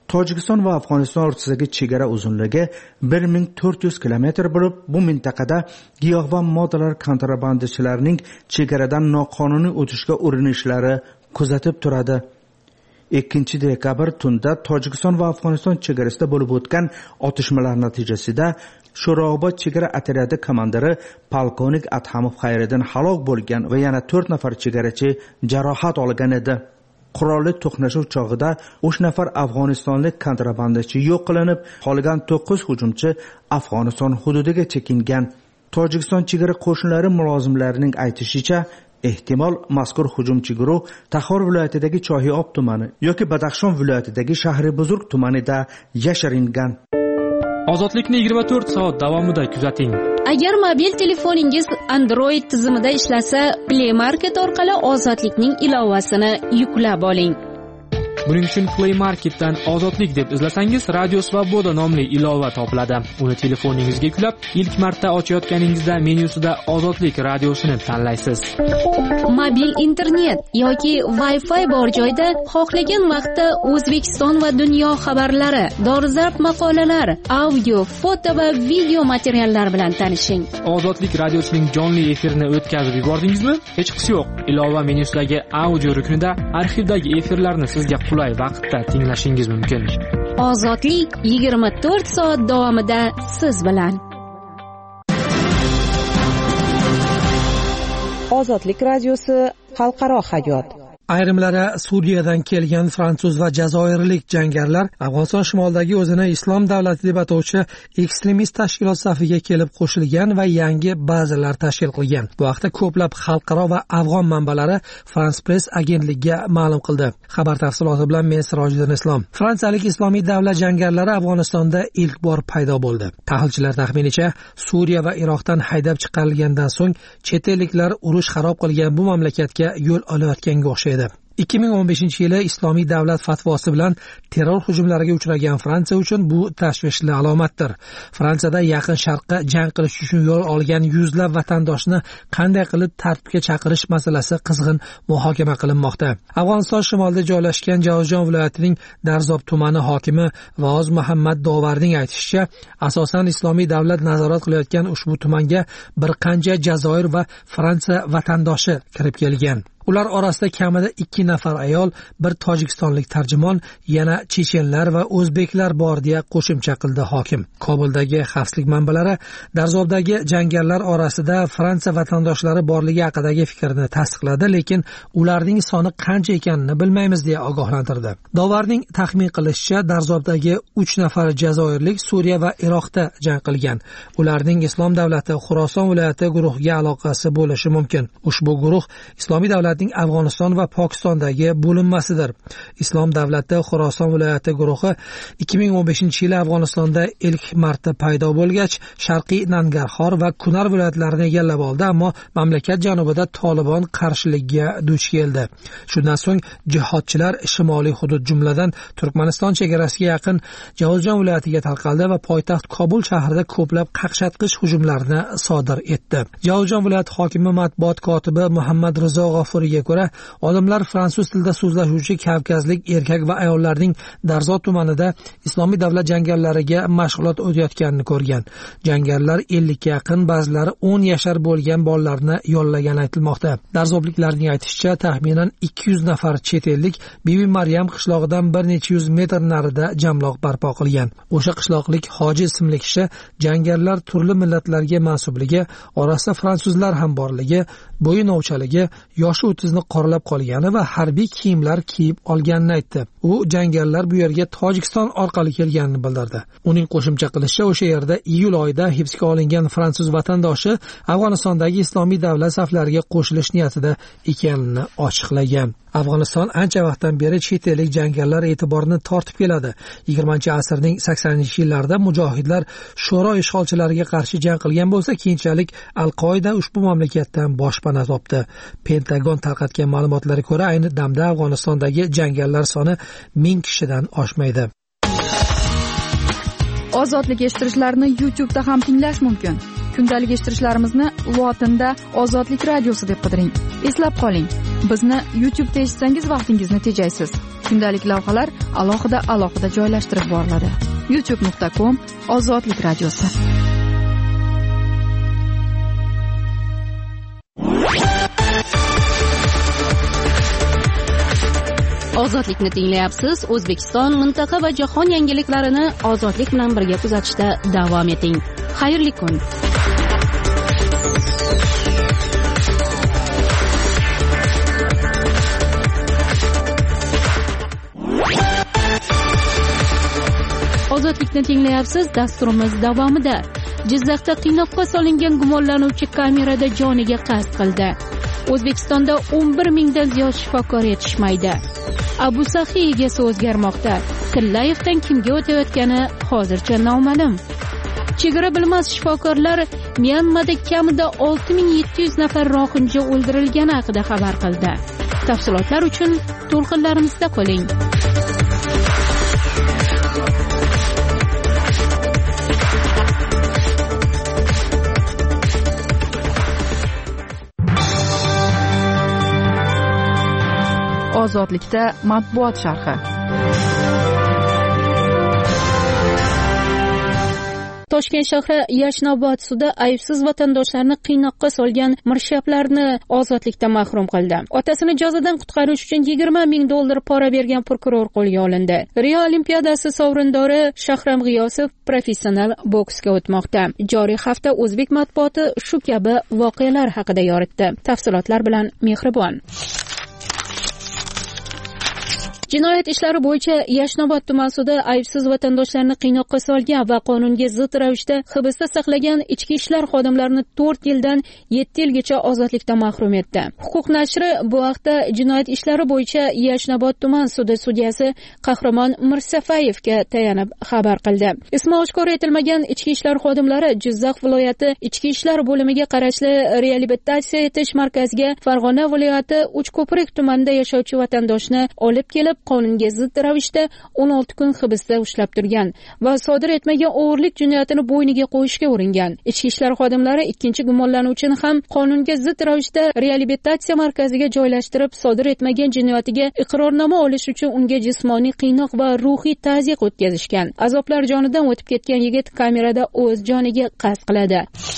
tojikiston va afg'oniston o'rtasidagi chegara uzunligi bir ming to'rt yuz kilometr bo'lib, bu mintaqada giyohvand moddalar kontrabandachilarining chegaradan noqonuniy o'tishga urinishlari kuzatib turadi. ikkinchi dekabr tunda tojikiston va afg'oniston chegarasida bo'lib o'tgan otishmalar natijasida Sho'robod chegara otryadi komandiri polkovnik Adhamov Xayriddin halok bo'lgan va yana to'rt nafar chegarachi jarohat olgan edi. Qurolli to'qnashuv chog'ida uch nafar afg'onistonlik kontrabandachi yo'q qilinib, qolgan to'qqiz hujumchi Afg'oniston hududiga chekingan. Tojikiston chegara qo'shinlari mulozimlarining aytishicha, ehtimol mazkur hujumchi guruh Taxor viloyatidagi Chohiob tumani yoki Badaxshon viloyatidagi Shahribuzurg tumanida yashiringan. Ozodlikni yigirma to'rt soat davomida kuzating. Agar mobil telefoningiz Android tizimida ishlasa, Play Market orqali Ozodlikning ilovasini yuklab oling. Buning uchun Play Marketdan Ozodlik deb izlasangiz, Radio Svoboda nomli ilova topiladi. Uni telefoningizga yuklab, ilk marta ochayotganingizda menyusida Ozodlik radiosini tanlaysiz. Mobil internet yoki Wi-Fi bor joyda xohlagan vaqtda O'zbekiston va dunyo xabarlari, dolzarb maqolalar, audio, foto va video materiallar bilan tanishing. Ozodlik radiosining jonli efirini o'tkazib yubordingizmi? Hech qisi yo'q. Ilova menyusidagi audio ruknida arxivdagi efirlarni sizga qulay vaqtda tinglashingiz mumkin. Ozodlik yigirma to'rt soat davomida siz bilan. Ozodlik radiosi xalqaro hayot. Ayrimlari Suriyadan kelgan fransuz va jazoirlik jangarilar Afg'oniston shimolidagi o'zini islom davlati deb atovchi ekstremist tashkilot safiga kelib qo'shilgan va yangi bazalar tashkil qilgan. Bu haqda ko'plab xalqaro va afg'on manbalari France Press agentligiga ma'lum qildi. Xabar tafsiloti bilan men Sirojiddin Islom. Fransiyalik islomiy davlat jangarilari Afg'onistonda ilk bor paydo bo'ldi. Tahlilchilar taxminicha, Suriya va Iroqdan haydab chiqarilgandan so'ng chet elliklar urush xarob qilgan bu mamlakatga yo'l olayotganga o'xshaydi. ikki ming o'n beshinchi yili islomiy davlat fatvosi bilan terror hujumlariga uchragan Fransiya uchun bu tashvishli alomatdir. Fransiyada Yaqin Sharqqa jang qilish uchun yo'l olgan yuzlab vatandoshni qanday qilib tartibga chaqirish masalasi qizg'in muhokama qilinmoqda. Afg'oniston shimolida joylashgan Javzjon viloyatining Darzob tumani hokimi Voz Muhammad Dovarning aytishicha, asosan islomiy davlat nazorat qilayotgan ushbu tumanga bir qancha Jazoir va Fransiya vatandoshi kirib kelgan. Ular orasida kamida ikki nafar ayol, bir tojikistonlik tarjimon, yana chechenlar va o'zbeklar bor deya qo'shimcha qildi hokim. Kobuldagi xavfsizlik manbalari Darzobdagi jangarilar orasida Fransiya vatandoshlari borligi haqidagi fikrni tasdiqladi, lekin ularning soni qancha ekanini bilmaymiz deya ogohlantirdi. Dovarning taxmin qilishicha, Darzobdagi uch nafar jazoirlik Suriya va Iroqda jang qilgan. Ularning Islom davlati Xuroson viloyati guruhiga aloqasi bo'lishi mumkin. Ushbu guruh islomiy davlat Afg'oniston va Pokistondagi bo'linmasidir. Islom davlati Xuroson viloyati guruhi ikki ming o'n beshinchi yili Afg'onistonda ilk marta paydo bo'lgach, Sharqiy Nangarxor va Kunar viloyatlarini egallab oldi, ammo mamlakat janubida Tolibon qarshiligiga duch keldi. Shundan so'ng jihodchilar shimoliy hudud, jumladan Turkmaniston chegarasiga yaqin Javzjon viloyatiga tarqaldi va poytaxt Kobul shahrida ko'plab qaqshatqich hujumlarni sodir etdi. Javzjon viloyati hokimi matbuot kotibi Muhammad Rizo G'ofur ga ko'ra, odamlar fransuz tilida so'zlashuvchi kavkazlik erkak va ayollarning Darzot tumanida islomiy davlat jangarilariga mashg'ulot o'tayotganini ko'rgan. Jangarilar ellikka yaqin, ba'zilari o'n yashar bo'lgan bolalarni yollagani aytilmoqda. Darzobliklarning aytishicha, taxminan ikki yuz nafar chet ellik Bibi Maryam qishlog'idan bir necha yuz metr narida jamloq barpo qilgan. O'sha qishloqlik Hoji ismli kishi jangarilar turli millatlarga mansubligi, orasida fransuzlar ham borligi, bo'yinovchaligi, yoshi o'ttizni qoralab qolgani va harbiy kiyimlar kiyib olganini aytdi. U jangarilar bu yerga Tojikiston orqali kelganini bildirdi. Uning qo'shimcha qilishicha, o'sha yerda iyul oyida hibsga olingan fransuz vatandoshi Afg'onistondagi islomiy davlat saflariga qo'shilish niyatida ekanini ochiqlagan. Afg'oniston ancha vaqtdan beri chet ellik jangarilar e'tiborini tortib keladi. yigirmanchi asrning saksoninchi yillarida mujohidlar Sho'ro ishg'olchilariga qarshi jang qilgan bo'lsa, keyinchalik Al-Qoida ushbu mamlakatdan boshpana topdi. Pentagon tarqatgan ma'lumotlarga ko'ra, ayni damda Afg'onistondagi jangarilar soni ming kishidan oshmaydi. Ozodlik eshittirishlarini YouTube'da ham tinglash mumkin. Kundalik eshittirishlarimizni lotinda Ozodlik radiosi deb qidiring. Eslab qoling, bizni YouTube'da eshitsangiz vaqtingizni tejaysiz. Kundalik lavhalar alohida alohida joylashtirib boriladi. youtube nuqta com Ozodlik radiosi. Ozodlikni tinglayapsiz. O'zbekiston, mintaqa va jahon yangiliklarini ozodlik bilan birga kuzatishda davom eting. Xayrli kun. Ozodlikni tinglayapsiz. Dasturimiz davomida Jizzaxda qiynoqqa solingan gumonlanuvchi kamerada joniga qasd qildi. O'zbekistonda o'n bir mingdan ziyod shifokor yetishmaydi. Abu Sahiy egasi o'zgarmoqda. Tillayevdan kimga o'tayotgani hozircha noma'lum. Chegara bilmas shifokorlar Myanmada kamida olti ming yetti yuz nafar rohinja o'ldirilgani haqida xabar qildi. Tafsilotlar uchun to'lqinlarimizda qoling. Ozodlikda matbuot sharhi. Toshkent shahri Yashnobod sudi aybsiz vatandoshlarni qiynoqqa solgan mirshablarni ozodlikdan mahrum qildi. Otasini jazodan qutqarish uchun yigirma ming dollar pora bergan prokuror qo'lga olindi. Rio Olimpiadasi sovrindori Shahram G'iyosov professional boksga o'tmoqda. Joriy hafta o'zbek matbuoti shu kabi voqealar haqida yoritdi. Tafsilotlar bilan Mehribon. Jinoyat ishlari bo'yicha Yashnobod tuman sudi aybsiz vatandoshlarni qiynoqqa solgan va qonunga zid ravishda hibsda saqlagan ichki ishlar xodimlarini to'rt yildan yetti yilgacha ozodlikdan mahrum etdi. Huquq nashri bu haqda jinoyat ishlari bo'yicha Yashnobod tuman sudi sudyasi Qahramon Mirsafayevga tayanib xabar qildi. Ismi oshkor etilmagan ichki ishlar xodimlari Jizzax viloyati ichki ishlar bo'limiga qarashli reabilitatsiya etish markaziga Farg'ona viloyati Uchko'prik tumanida yashovchi vatandoshni olib kelib qonunga zid ravishda o'n olti kun hibsda ushlab turgan va sodir etmagan o'g'irlik jinoyatini bo'yniga qo'yishga uringan. Ichki ishlar xodimlari ikkinchi gumonlanuvchini ham qonunga zid ravishda reabilitatsiya markaziga joylashtirib, sodir etmagan jinoyatiga iqrornoma olish uchun unga jismoniy qiynoq va ruhiy tazyiq o'tkazishgan. Azoblar jonidan o'tib ketgan yigit kamerada o'z joniga qasd qiladi.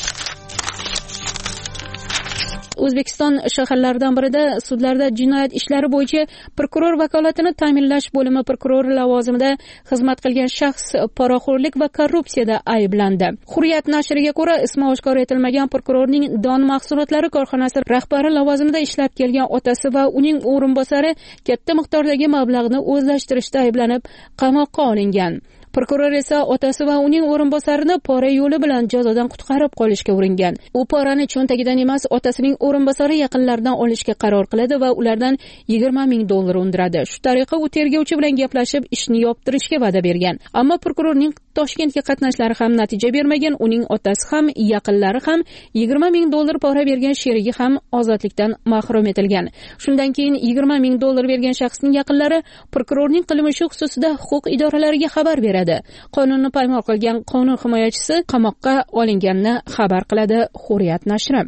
O'zbekiston shaharlaridan birida sudlarda jinoyat ishlari bo'yicha prokuror vakolatini ta'minlash bo'limi prokurori lavozimida xizmat qilgan shaxs poraxo'rlik va korrupsiyada ayblandi. Hurriyat nashriga ko'ra, ismi oshkor etilmagan prokurorning Don mahsulotlari korxonasi rahbari lavozimida ishlab kelgan otasi va uning o'rinbosari katta miqdordagi mablag'ni o'zlashtirishda ayblanib qamoqqa olingan. Prokuror esa otasi va uning o'rinbosarini pora yo'li bilan jazodan qutqarib qolishga uringan. U porani cho'ntagidan emas, otasining o'rinbosari yaqinlaridan olishga qaror qiladi va ulardan yigirma ming dollar undiradi. Shu tariqa u tergovchi bilan gaplashib, ishni yoptirishga va'da bergan. Ammo prokurorning Toshkentga qatnashlari ham natija bermagan. Uning otasi ham, yaqinlari ham, yigirma ming dollar pora bergan sherigi ham ozodlikdan mahrum etilgan. Shundan keyin yigirma ming dollar bergan shaxsning yaqinlari prokurorning qilmishi xususida huquq idoralariga xabar beradi. Qonunni poymol qilgan qonun himoyachisi qamoqqa olinganini xabar qiladi Hurriyat nashri.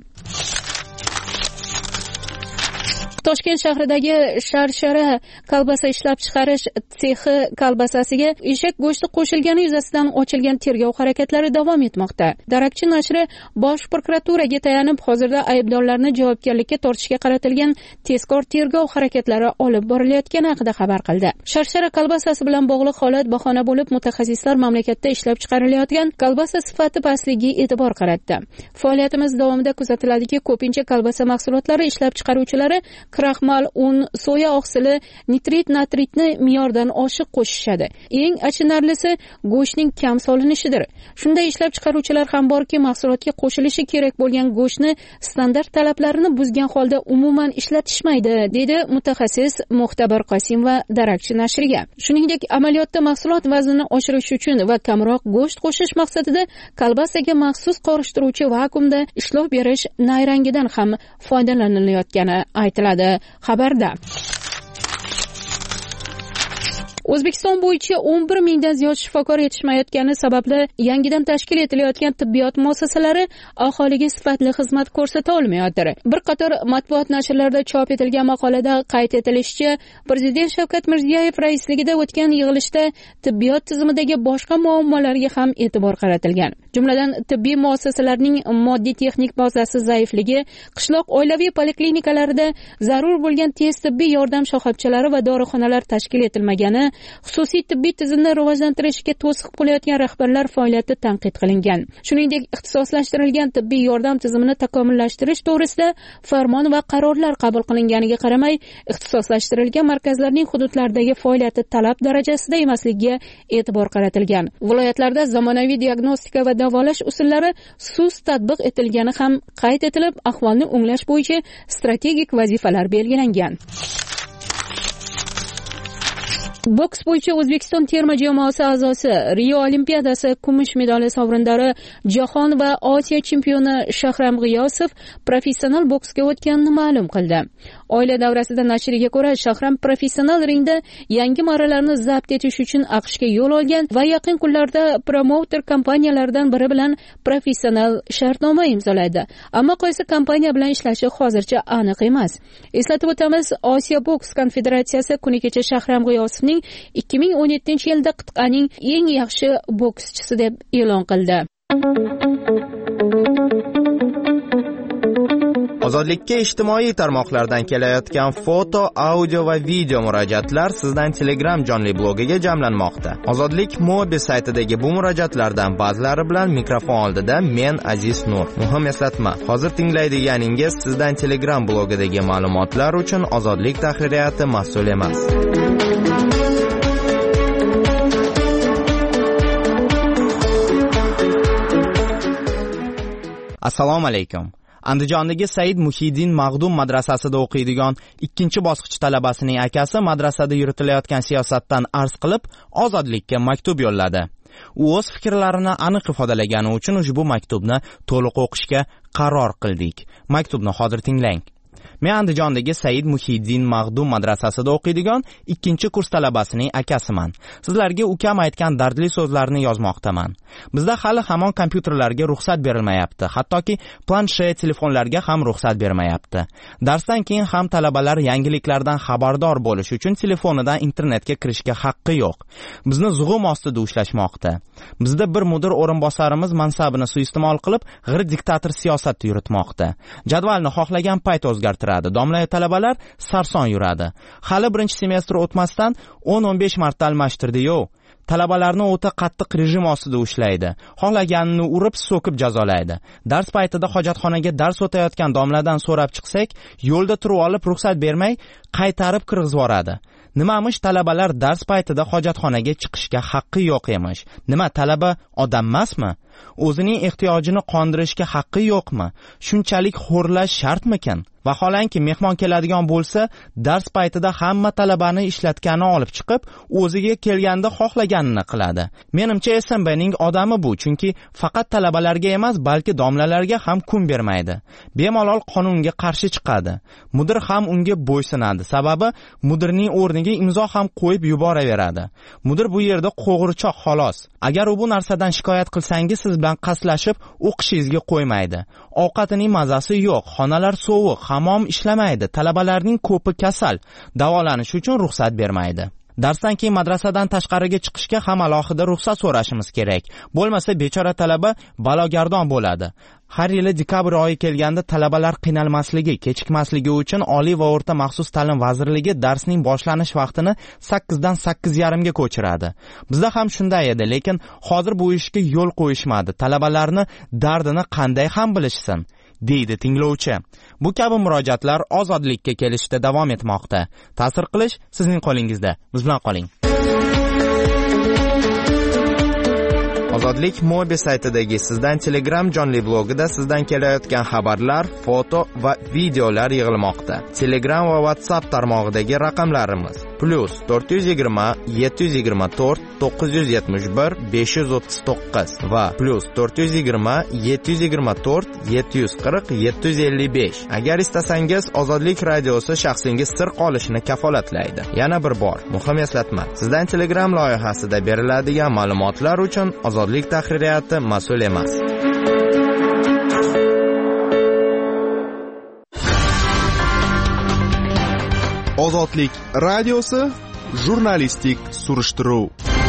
Toshkent shahridagi Sharshara kolbasa ishlab chiqarish sexi kolbasasiga eshak go'shti qo'shilgani yuzasidan ochilgan tergov harakatlari davom etmoqda. Darakchi nashri Bosh prokuraturaga tayanib, hozirda aybdorlarni javobgarlikka tortishga qaratilgan tezkor tergov harakatlari olib borilayotgani haqida xabar qildi. Sharshara kolbasasi bilan bog'liq holat bahona bo'lib, mutaxassislar mamlakatda ishlab chiqarilayotgan kolbasa sifati pastligiga e'tibor qaratdi. Faoliyatimiz davomida kuzatiladiki, ko'pincha kolbasa mahsulotlari ishlab chiqaruvchilari kraxmal, un, soya oqsili, nitrit, natritni me'yordan oshiq qo'shishadi. Eng achinarlisi go'shtning kam solinishidir. Shunday ishlab chiqaruvchilar ham borki, mahsulotga qo'shilishi kerak bo'lgan go'shtni standart talablarini buzgan holda umuman ishlatishmaydi, dedi mutaxassis Muxtabar Qosimova Darakchi nashriga. Shuningdek, amaliyotda mahsulot vaznini oshirish uchun va kamroq go'sht qo'shish maqsadida kolbasaga maxsus qorishtiruvchi vakuumda ishlov berish nayrangidan ham foydalanilayotgani aytiladi xabarda. O'zbekiston bo'yicha o'n bir mingdan ziyod shifokor yetishmayotgani sababli yangidan tashkil etilayotgan tibbiyot muassasalari aholiga sifatli xizmat ko'rsata olmayotir. Bir qator matbuot nashrlarida chop etilgan maqolada qayd etilishicha, Prezident Shavkat Mirziyoyev raisligida o'tgan yig'ilishda tibbiyot tizimidagi boshqa muammolarga ham e'tibor qaratilgan. Jumladan, tibbiy muassasalarning moddiy texnik bazasi zaifligi, qishloq oilaviy poliklinikalarida zarur bo'lgan tez tibbiy yordam shoxobchalari va dorixonalar tashkil etilmagani, xususiy tibbiy tizimni rivojlantirishga to'siq bo'layotgan rahbarlar faoliyati tanqid qilingan. Shuningdek, ixtisoslashtirilgan tibbiy yordam tizimini takomillashtirish to'g'risida farmon va qarorlar qabul qilinganiga qaramay, ixtisoslashtirilgan markazlarning hududlardagi faoliyati talab darajasida emasligiga e'tibor qaratilgan. Viloyatlarda zamonaviy diagnostika va davolash usullari sust tatbiq etilgani ham qayd etilib, ahvolni o'nglash bo'yicha strategik vazifalar belgilangan. Boks bo'yicha O'zbekiston terma jamoasi a'zosi, Rio Olimpiadasi kumush medali sovrindori, jahon va Osiyo chempioni Shahram G'iyosov professional boksga o'tganini ma'lum qildi. Oila davrasida nashriga ko'ra, Shahram professional ringda yangi marralarni zabt etish uchun AQShga yo'l olgan va yaqin kunlarda promouter kompaniyalaridan biri bilan professional shartnoma imzolaydi. Ammo qaysi kompaniya bilan ishlashi hozircha aniq emas. Eslatib o'tamiz, Osiyo boks konfederatsiyasi kuni kecha Shahram G'iyosovning ikki ming o'n yettinchi yilda qit'aning eng yaxshi bokschisi deb e'lon qildi. Ozodlikka ijtimoiy tarmoqlardan kelayotgan foto, audio va video murojaatlar sizdan Telegram jonli blogiga jamlanmoqda. Ozodlik Mobi saytidagi bu murojaatlardan ba'zilari bilan mikrofon oldida men Aziz Nur. Muhim eslatma, hozir tinglaydiganingiz sizdan Telegram blogidagi ma'lumotlar uchun Ozodlik tahririyati mas'ul emas. Assalomu alaykum. Andijondagi Said Muhiddin Mag'dum madrasasida o'qiydigan ikkinchi bosqich talabasining akasi madrasada yuritilayotgan siyosatdan arz qilib, ozodlikka maktub yo'lladi. U o'z fikrlarini aniq ifodalagani uchun ushbu maktubni to'liq o'qishga qaror qildik. Maktubni hozir tinglang. Men Andijondagi Said Muhiddin Mag'dum madrasasida o'qiydigan ikkinchi kurs talabasining akasiman. Sizlarga ukam aytgan dardli so'zlarni yozmoqdaman. Bizda hali hamon kompyuterlarga ruxsat berilmayapti, hattoki planshet telefonlarga ham ruxsat bermayapti. Darsdan keyin ham talabalar yangiliklardan xabardor bo'lish uchun telefonidan internetga kirishga haqqi yo'q. Bizni zug'um ostida ushlashmoqda. Bizda bir mudir o'rinbosarimiz mansabini suiiste'mol qilib, g'ir diktator siyosat yuritmoqda. Jadvalni xohlagan payt o'zgartiradi. Domla talabalar sarson yuradi. Hali birinchi semestr o'tmasdan o'n o'n besh marta almashtirdi-yu. Talabalarni o'ta qattiq rejim ostida ushlaydi. Xohlaganini urib, so'kib jazolaydi. Dars paytida hojatxonaga dars o'tayotgan domladan so'rab chiqsak, yo'lda turib olib ruxsat bermay, qaytarib kirgizib yuboradi. Nimamish talabalar dars paytida hojatxonaga chiqishga haqqi yo'q emish. Nima, talaba odam emasmi? O'zining ehtiyojini qondirishga haqqi yo'qmi? Shunchalik xo'rlash shartmikin? Vaholanki mehmon keladigan bo'lsa, dars paytida hamma talabani ishlatgani olib chiqib, o'ziga kelganda xohlaganini qiladi. Menimcha S M Bning odami bu, chunki faqat talabalarga emas, balki domlalarga ham kun bermaydi. Bemalol qonunga qarshi chiqadi. Mudir ham unga bo'ysunadi. Sababi mudirning o'rniga imzo ham qo'yib yuboraveradi. Mudir bu yerda qo'g'irchoq xolos. Agar u bu narsadan shikoyat qilsangiz, siz bilan qaslashib o'qishingizga qo'ymaydi. Ovqatining mazasi yo'q, xonalar sovuq, hammom ishlamaydi, talabalarning ko'pi kasal, davolanish uchun ruxsat bermaydi. Darsdan keyin madrasadan tashqariga chiqishga ham alohida ruxsat so'rashimiz kerak. Bo'lmasa bechora talaba balogardon bo'ladi. Har yili dekabr oyi kelganda talabalar qiynalmasligi, kechikmasligi uchun Oliy va o'rta maxsus ta'lim vazirligi darsning boshlanish vaqtini sakkiz dan sakkiz yarim ga ko'chiradi. Bizda ham shunday edi, lekin hozir bu ishga yo'l qo'yishmadi. Talabalarni dardini qanday ham bilishsin, deydi tinglovchi. Bu kabi murojaatlar ozodlikka kelishda davom etmoqda. Ta'sir qilish sizning qo'lingizda. Biz bilan qoling. Ozodlik Mobi saytidagi sizdan Telegram jonli blogida sizdan kelayotgan xabarlar, foto va videolar yig'ilmoqda. Telegram va WhatsApp tarmog'idagi raqamlarimiz plus to'rt yuz yigirma yetti yuz yigirma to'rt to'qqiz yuz yetmish bir besh yuz o'ttiz to'qqiz va plus to'rt yuz yigirma yetti yuz yigirma to'rt yetti yuz qirq yetti yuz ellik besh. Agar istasangiz Ozodlik radiosi shaxsingiz sir qolishini kafolatlaydi. Yana bir bor muhim eslatma. Sizdan Telegram loyihasida beriladigan ma'lumotlar uchun Ozodlik tahririyati mas'ul emas. Ozodlik radiosi jurnalistik surishtiruv.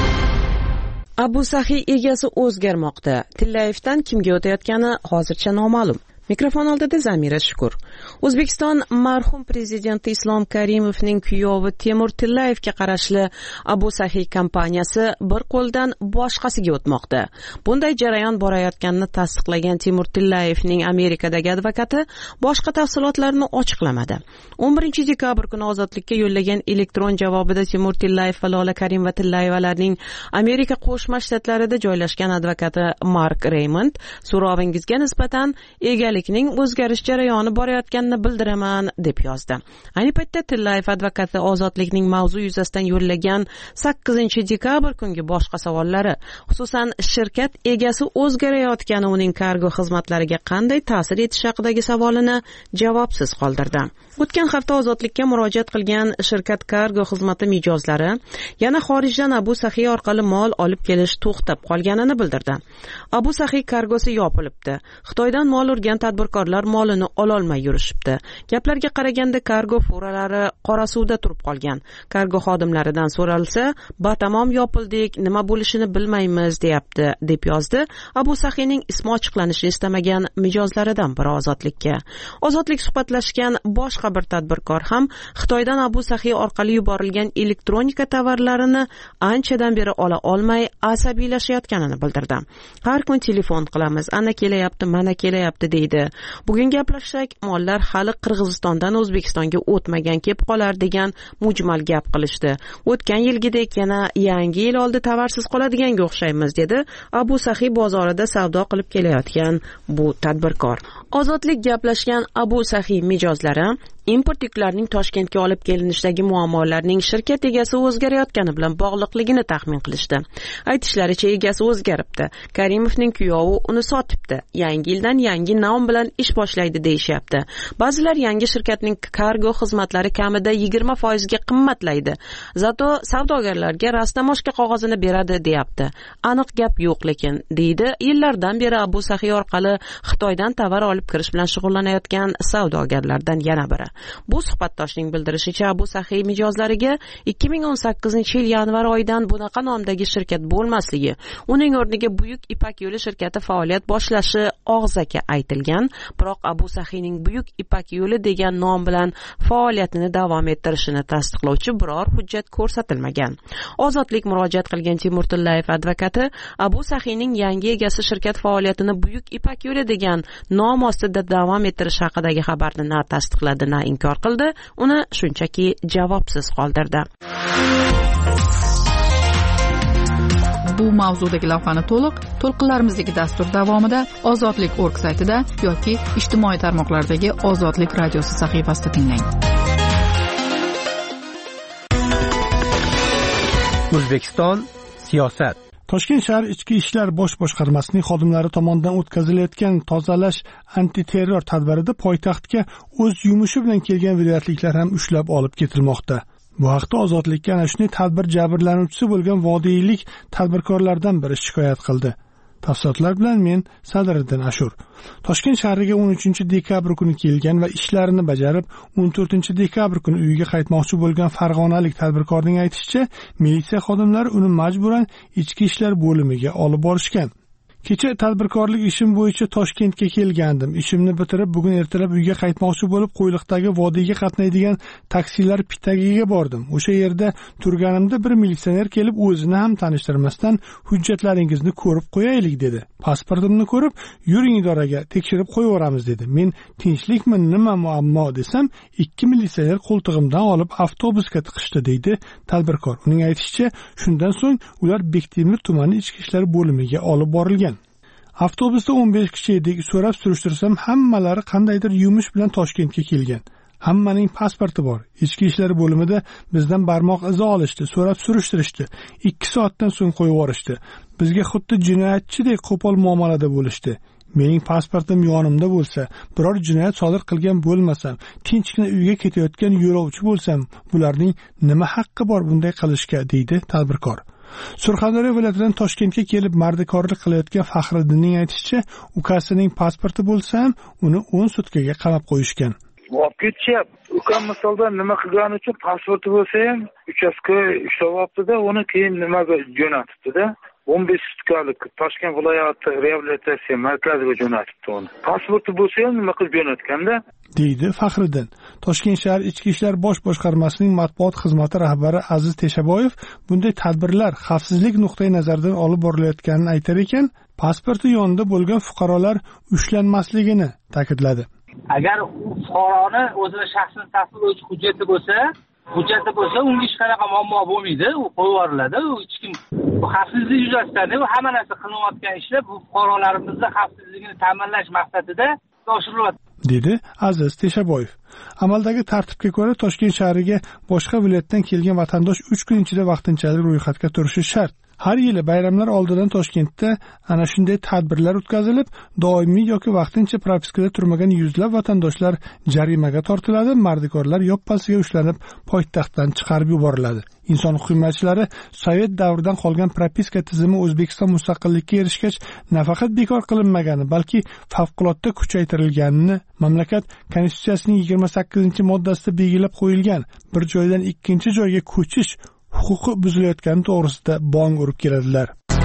Abu Sahiy egasi o'zgarmoqda. Tillayevdan kimga o'tayotgani hozircha noma'lum. Mikrofon oldida Zamira Shukur. O'zbekiston marhum prezidenti Islom Karimovning kuyovi Temur Tillayevga qarashli Abu Sahiy kompaniyasi bir qo'ldan boshqasiga o'tmoqda. Bunday jarayon borayotganini tasdiqlagan Temur Tillayevning Amerikadagi advokati boshqa tafsilotlarni ochiqlamadi. o'n birinchi dekabr kuni Ozodlikka yo'llagan elektron javobida Temur Tillayev va Lola Karimova Tillayevalarning Amerika Qo'shma Shtatlarida joylashgan advokati Mark Raymond so'rovingizga nisbatan egalik ning o'zgarish jarayoni borayotganini bildiraman deb yozdi. Ayni paytda Tillayev advokati Ozodlikning mavzu yuzasidan yo'llagan sakkizinchi dekabr kungi boshqa savollari, xususan shirkat egasi o'zgarayotgani uning kargo xizmatlariga qanday ta'sir etishi haqidagi savolini javobsiz qoldirdi. O'tgan hafta Ozodlikka murojaat qilgan shirkat kargo xizmati mijozlari yana xorijdan Abu Sahiy orqali mol olib kelish to'xtab qolganini bildirdi. Abu Sahiy kargosi yopilibdi. Xitoydan mol urgan tadbirkorlar molini ololmay yurishibdi. Gaplarga qaraganda kargo furalari qora suvda turib qolgan. Kargo xodimlaridan so'ralsa, "Batamom yopildik, nima bo'lishini bilmaymiz" deyapti, deb yozdi Abu Sahiyning ismi ochiqlanishini istamagan mijozlaridan biri Ozodlikka. Ozodlik suhbatlashgan boshqa bir tadbirkor ham Xitoydan Abu Sahiy orqali yuborilgan elektronika tovarlarini anchadan beri ola olmay asabiylashayotganini bildirdi. Har kun telefon qilamiz, ana kelyapti, mana kelyapti deydi. Bugun gaplashsak, mollar hali Qirg'izistondan O'zbekistonga o'tmagan kelib qolar degan mujmal gap qilishdi. O'tgan yilgidek yana yangi yil oldi tovarsiz qoladiganga o'xshaymiz dedi Abu Sahiy bozorida savdo qilib kelayotgan bu tadbirkor. Ozodlik gaplashgan Abu Sahiy mijozlari import yuklarining Toshkentga olib kelinishdagi muammolarning shirkat egasi o'zgarayotgani bilan bog'liqligini taxmin qilishdi. Aytishlaricha egasi o'zgaribdi. Karimovning kuyovi uni sotibdi. Yangi yildan yangi nom bilan ish boshlaydi deyishyapti. Ba'zilar yangi shirkatning kargo xizmatlari kamida yigirma foiz ga qimmatlaydi. Zato savdogarlarga rastamoshka qog'ozini beradi deyapti. Aniq gap yo'q lekin, deydi yillardan beri Abu Sahiy orqali Xitoydan tovar olib kirish bilan shug'ullanayotgan savdogarlardan yana biri. Bu suhbatdoshning bildirishicha Abu Sahiy mijozlariga ikki ming o'n sakkizinchi yil yanvar oyidan bunaqa nomdagi shirkat bo'lmasligi, uning o'rniga Buyuk Ipak yo'li shirkati faoliyat boshlashi og'zaki aytilgan, biroq Abu Sahiyning Buyuk Ipak yo'li degan nom bilan faoliyatini davom ettirishini tasdiqlovchi biror hujjat ko'rsatilmagan. Ozodlik murojaat qilgan Temur Tillayev advokati Abu Sahiyning yangi egasi shirkat faoliyatini Buyuk Ipak yo'li degan nom ostida davom ettirish haqidagi xabarni na tasdiqladi, na inkor qildi, uni shunchaki javobsiz qoldirdi. Bu mavzudagi lavhani to'liq to'lqinlarimizdagi dastur davomida ozodlik точка org saytida yoki ijtimoiy tarmoqlardagi Ozodlik radiosi sahifasida tinglang. O'zbekiston siyosat. Toshkent shahar ichki ishlar bosh boshqarmasining xodimlari tomonidan o'tkazilayotgan tozalash antiterror tadbirida poytaxtga o'z yumushi bilan kelgan viloyatliklar ham ushlab olib ketilmoqda. Bu haqda Ozodlikka ana shunday tadbir jabrlanuvchisi bo'lgan vodiylik tadbirkorlardan biri shikoyat qildi. Tafsilotlar bilan men Sadriddin Ashur. Toshkent shahriga o'n uchinchi dekabr kuni kelgan va ishlarini bajarib, o'n to'rtinchi dekabr kuni uyiga qaytmoqchi bo'lgan farg'onalik tadbirkorning aytishicha, militsiya xodimlari uni majburan ichki ishlar bo'limiga olib borishgan. Kecha tadbirkorlik ishim bo'yicha Toshkentga kelgandim. Ishimni bitirib bugun ertalab uyga qaytmoqchi bo'lib, Qo'yliqdagi vodiyga qatnaydigan taksilar pitagiga bordim. O'sha yerda turganimda bir militsioner kelib o'zini ham tanishtirmasdan hujjatlaringizni ko'rib qo'yaylik dedi. Pasportimni ko'rib, yuring idoraga tekshirib qo'yaveramiz dedi. Men tinchlikmi, nima muammo desam, ikki militsioner qo'ltig'imdan olib avtobusga tiqishdi deydi tadbirkor. Uning aytishicha, shundan so'ng ular Bektemir tumani ichki ishlar bo'limiga olib borilgan. Avtobusda o'n besh kishi edik, so'rab surishtirsam hammalari qandaydir yumush bilan Toshkentga kelgan. Hammaning pasporti bor. Ichki ishlar bo'limida bizdan barmoq izi olishdi, so'rab surishtirishdi. ikki soatdan so'ng qo'yib yuborishdi. Bizga xuddi jinoyatchidek qo'pol muomalada bo'lishdi. Mening pasportim yonimda bo'lsa, biror jinoyat sodir qilgan bo'lmasam, tinchgina uyga ketayotgan yo'lovchi bo'lsam, bularning nima haqqi bor bunday qilishga, deydi tadbirkor. Surxondaryo viloyatidan Toshkentga kelib mardikorlik qilayotgan Faxriddinning aytishicha, ukasining pasporti bo'lsa ham uni o'n sutkaga qamab qo'yishgan. Olib ketishyapti. Ukam misolda nima qilgani uchun pasporti bo'lsa ham uchastka ishlayapti-da, uni keyin nimaga jo'natibdi-da. o'n besh sutkalik Toshkent viloyati reabilitatsiya markaziga jo'natibdi uni. Pasporti bo'lsa ham nima qilib jo'natganda, deydi Faxriddin. Toshkent shahar Ichki ishlar bosh boshqarmasining matbuot xizmati rahbari Aziz Teshaboyev bunday tadbirlar xavfsizlik nuqtai nazaridan olib borilayotganini aytar ekan, pasporti yonida bo'lgan fuqarolar ushlanmasligini ta'kidladi. Agar fuqaroni o'zini shaxsini tasdiqlovchi hujjati bo'lsa, hujjati bo'lsa, unga hech qanaqa muammo bo'lmaydi, u qo'yib yuboriladi. U hech kim xavfsizlik yuzasidan u hamma narsa qilinayotgan ishlar bu fuqarolarimizni xavfsizligini ta'minlash maqsadida oshirilyapti, dedi Aziz Teshaboyev. Amaldagi tartibga ko'ra Toshkent shahriga boshqa viloyatdan kelgan vatandosh uch kun ichida vaqtinchalik ro'yxatga turishi shart. Har yili bayramlar oldidan Toshkentda ana shunday tadbirlar o'tkazilib, doimiy yoki vaqtincha propiskada turmagan yuzlab vatandoshlar jarimaga tortiladi, mardikorlar yoppasiga ushlanib, poytaxtdan chiqarib yuboriladi. Inson huquqchilari Sovet davridan qolgan propiska tizimi O'zbekiston mustaqillikka erishgach, nafaqat bekor qilinmagani, balki favqulodda kuchaytirilganini, mamlakat konstitutsiyasining yigirma sakkizinchi moddasida belgilab qo'yilgan bir joydan ikkinchi joyga ko'chish huquqi buzilayotgani to'g'risida bong urib keladilar.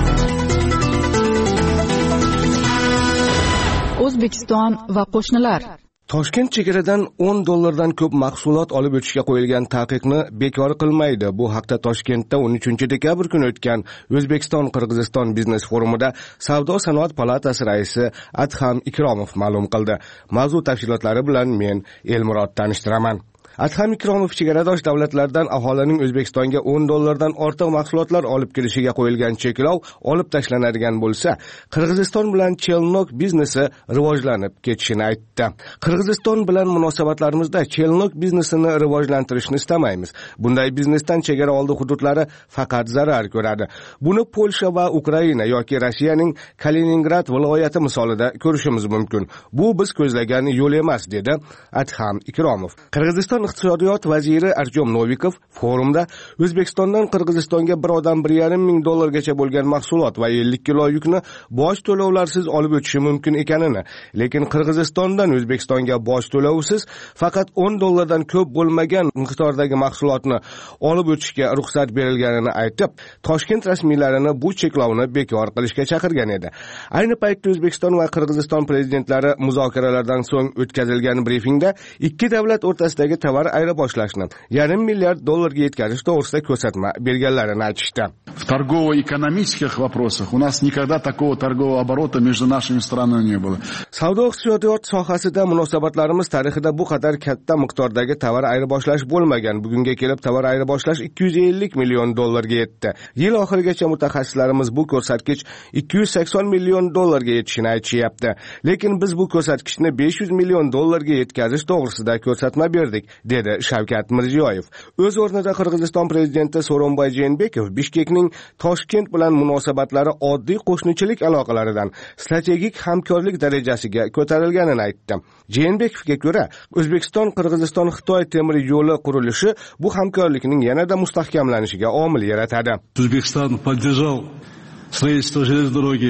O'zbekiston va qo'shnilar. Toshkent chegaradan o'n dollardan ko'p mahsulot olib o'tishga qo'yilgan taqiqni bekor qilmaydi. Bu haqda Toshkentda o'n uchinchi dekabr kuni o'tgan O'zbekiston Qirg'iziston biznes forumida Savdo sanoat palatasi raisi Adham Ikromov ma'lum qildi. Mavzu tafsilotlari bilan men Elmurod tanishtiraman. Adham Ikromov chegaradosh davlatlardan aholining O'zbekistonga o'n dollardan ortiq mahsulotlar olib kelishiga qo'yilgan cheklov olib tashlanadigan bo'lsa, Qirg'iziston bilan chelnok biznesi rivojlanib ketishini aytdi. Qirg'iziston bilan munosabatlarimizda chelnok biznesini rivojlantirishni istamaymiz. Bunday biznesdan chegara oldi hududlari faqat zarar ko'radi. Buni Polsha va Ukraina yoki Rossiyaning Kaliningrad viloyati misolida ko'rishimiz mumkin. Bu biz ko'zlagan yo'l emas, dedi Adham Ikromov. Qirg'iziston iqtisodiyot vaziri Artyom Novikov forumda O'zbekistondan Qirg'izistonga bir odam bir yarim ming dollargacha bo'lgan mahsulot va ellik kilo yukni boj to'lovlarsiz olib o'tishi mumkin ekanini, lekin Qirg'izistondan O'zbekistonga boj to'lovsiz faqat o'n dollardan ko'p bo'lmagan miqdordagi mahsulotni olib o'tishga ruxsat berilganini aytib, Toshkent rasmiylarini bu cheklovni bekor qilishga chaqirgan edi. Ayni paytda O'zbekiston va Qirg'iziston prezidentlari muzokaralardan so'ng o'tkazilgan brifingda ikki davlat o'rtasidagi tovar ayirboshlashni yarim milliard dollarga yetkazish to'g'risida ko'rsatma berganlarini aytishdi. В торгово-экономических вопросах у нас никогда такого торгового оборота между нашими странами не было. Savdo iqtisodiyot sohasida munosabatlarimiz tarixida bu qadar katta miqdordagi tovar ayirboshlash bo'lmagan. Bugunga kelib tovar ayirboshlash ikki yuz ellik million dollarga yetdi. Yil oxirigacha mutaxassislarimiz bu ko'rsatkich ikki yuz sakson million dollarga yetishini aytishyapti. Lekin biz bu ko'rsatkichni besh yuz million dollarga yetkazish to'g'risida ko'rsatma berdik, dedi Shavkat Mirziyoyev. O'z o'rnida Qirg'iziston prezidenti So'ronbay Jeenbekov Bishkekning Toshkent bilan munosabatlari oddiy qo'shnichilik aloqalaridan strategik hamkorlik darajasiga ko'tarilganini aytdi. Jeenbekovga ko'ra, O'zbekiston Qirg'iziston Xitoy temir yo'li qurilishi bu hamkorlikning yanada mustahkamlanishiga omil yaratadi. O'zbekiston поддержал строительство железной дороги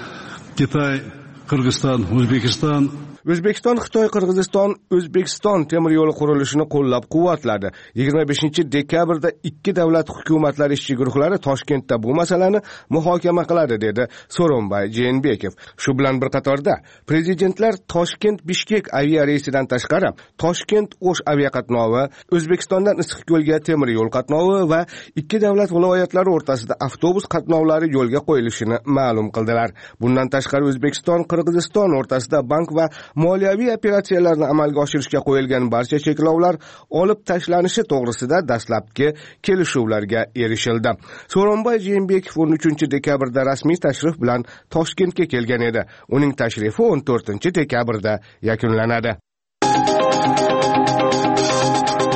Китай, Qirg'iziston, O'zbekiston O'zbekiston, Xitoy, Qirg'iziston, O'zbekiston temir yo'li qurilishini qo'llab-quvvatladi. yigirma beshinchi dekabrda ikki davlat hukumatlari ishchi guruhlari Toshkentda bu masalani muhokama qiladi, dedi So'ronbay Jeenbekov. Shu bilan bir qatorda prezidentlar Toshkent-Bishkek aviareysidan tashqari Toshkent-O'sh aviaqatnovi, O'zbekistondan Issiqko'lga temir yo'l qatnovi va ikki davlat viloyatlari o'rtasida avtobus qatnovlari yo'lga qo'yilishini ma'lum qildilar. Bundan tashqari O'zbekiston, Qirg'iziston o'rtasida bank va moliyaviy operatsiyalarni amalga oshirishga qo'yilgan barcha cheklovlar olib tashlanishi to'g'risida dastlabki kelishuvlarga erishildi. So'ronbay Jeenbekov o'n uchinchi dekabrda rasmiy tashrif bilan Toshkentga kelgan edi. Uning tashrifi o'n to'rtinchi dekabrda yakunlanadi.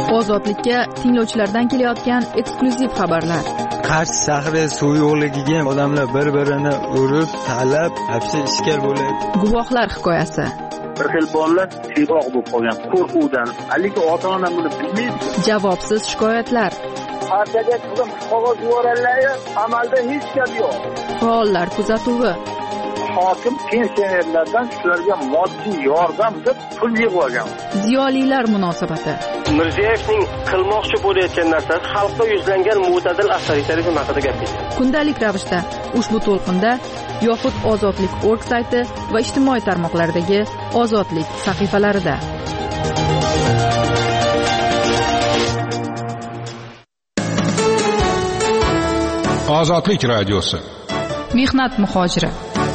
Ozodlikka tinglovchilardan kelayotgan eksklyuziv xabarlar. Qarshi shahri suv yo'qligiga odamlar bir-birini urib, talab, hapsi ishkal bo'ladi. Guvohlar hikoyasi. Bir xil bolalar siyroq bo'lib qolgan qo'rquvdan. Haligi ota-ona buni bilmaydi. Javobsiz shikoyatlar. Partiyaga qilib qog'oz yuborganlar, amalda hech gap yo'q. Faollar kuzatuvi. Hokim pensionerlardan shularga moddiy yordam deb pul yig'ib olgan. Ziyolilar munosabati. Mirziyevning qilmoqchi bo'layotgan narsasi xalqqa yuzlangan mo'tadil avtoritarizm haqida gapirdi. Kundalik ravishda ushbu to'lqinda yoxud Ozodlik nokta org sayti va ijtimoiy tarmoqlardagi Ozodlik sahifalarida. Ozodlik radiosi. Mehnat muhojiri.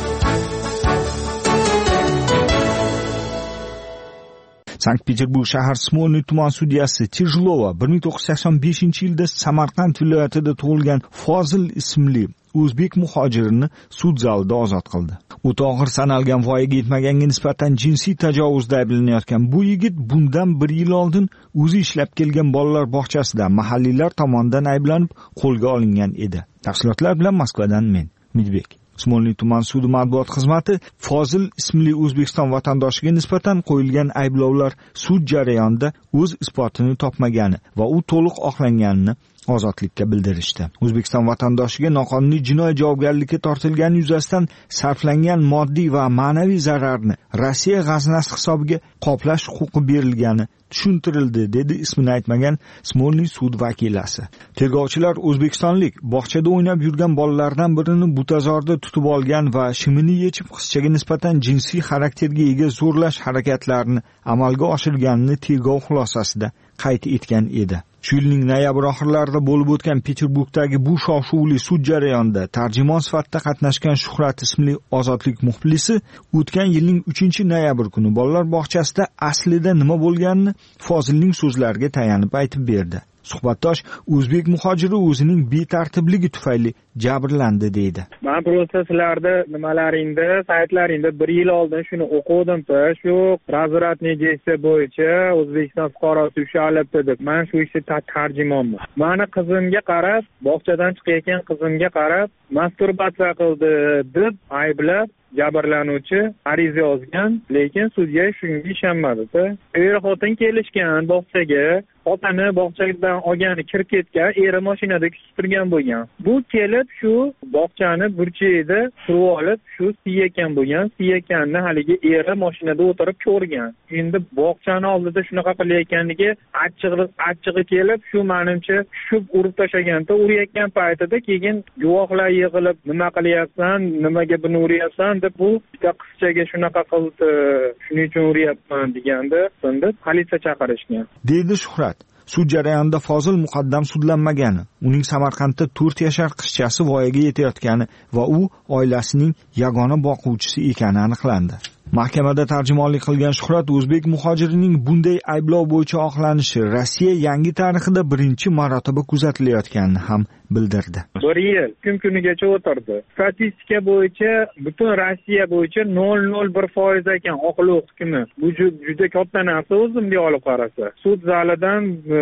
Sankt-Peterburg shahar Smolny tuman sudyasi Tijlova bir ming to'qqiz yuz sakson beshinchi yilda Samarqand viloyatida tug'ilgan Fozil ismli o'zbek muhojirini sud zalida ozod qildi. O'ta og'ir sanalgan voyaga yetmaganga nisbatan jinsiy tajovuzda ayblanayotgan bu yigit bundan bir yil oldin o'zi ishlab kelgan bolalar bog'chasida mahalliylar tomonidan ayblanib qo'lga olingan edi. Tafsilotlar bilan Moskvadan men, Midbek. Smolny tuman sudi matbuot xizmati Fozil ismli O'zbekiston vatandoshiga nisbatan qo'yilgan ayblovlar sud jarayonida o'z isbotini topmagani va u to'liq oqlanganini ozodlikka bildirishdi. O'zbekiston vatandoshiga noqonuniy jinoiy javobgarlikka tortilgani yuzasidan sarflangan moddiy va ma'naviy zararni Rossiya g'aznasi hisobiga qoplash huquqi berilgani tushuntirildi, dedi ismini aytmagan Smolny sud vakilasi. Tergovchilar o'zbekistonlik bog'chada o'ynab yurgan bolalardan birini butazorda tutib olgan va shimini yechib qizchaga nisbatan jinsiy xarakterga ega zo'rlash harakatlarini amalga oshirganini tergov xulosasida qayd etgan edi. Shu yilning noyabr oxirlarida bo'lib o'tgan Peterburgdagi bu shov-shuvli sud jarayonida tarjimon sifatida qatnashgan Shuhrat ismli Ozodlik muxlisi o'tgan yilning uchinchi noyabr kuni bolalar bog'chasida aslida nima bo'lganini Fozilning so'zlariga tayanib aytib berdi. Suhbatdosh o'zbek muhojiri o'zining betartibligi tufayli jabrlandi deydi. Men proseslarda nimalaringda, saytlaringda bir yil oldin shuni o'qidim-da, shu razvoratniy versiya bo'yicha O'zbekiston fuqarosi ushalibdi deb. Men shu ishda tarjimonman. Meni qizimga qarab, bog'chadan chiqayotgan qizimga qarab, masturbatsiya qildi deb ayblab jabrlanuvchi ariza yozgan, lekin sudya shunga ishonmadi-da. Er xotin kelishgan bog'chaga, otani bog'chadan olgani kirib ketgan, eri mashinada kutib turgan bo'lgan. Bu kelib shu bog'chani burchagida turib olib, shu siyakkan bo'lgan, siyakkanni haligi eri mashinada o'tirib ko'rgan. Endi bog'chani oldida shunaqa qilayotganiga achchig'i achchig'i kelib, shu menimcha tushib urib tashlaganda, urayotgan paytida keyin guvohlar yig'ilib, nima qilyapsan, nimaga buni uryapsan deb bu bitta qizchaga shunaqa qildi, shuning uchun uryapman deganda, endi politsiya chaqirishgan. Deydi Shuhrat. Sud jarayonida Fozil muqaddam sudlanmagani, uning Samarqandda to'rt yashar qizchasi voyaga yetayotgani va u oilasining yagona boquvchisi ekani aniqlandi. Mahkamada tarjimonlik qilgan Shuhrat o'zbek muhojirining bunday ayblov bo'yicha oqlanishi Rossiya yangi tarixida birinchi marotaba kuzatilayotganini ham bildirdi. bir yil kun kunigacha o'tirdi. Statistika bo'yicha butun Rossiya bo'yicha nol nol bir foiz ekan oqlov hukmi. Bu juda katta narsa o'zimga olib qarasa. Sud zalidan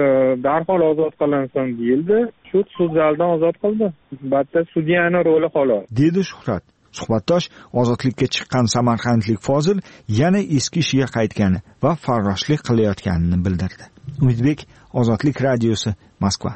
darhol ozod qilinsin deyildi. Sud sud zalidan ozod qildi. Albatta sudyaning roli xolos. Dedi Shuhrat. Suhbatdosh ozodlikka chiqqan samarqandlik Fozil yana eski ishiga qaytgani va farroshlik qilayotganini bildirdi. Umidbek, Ozodlik radiosi, Moskva.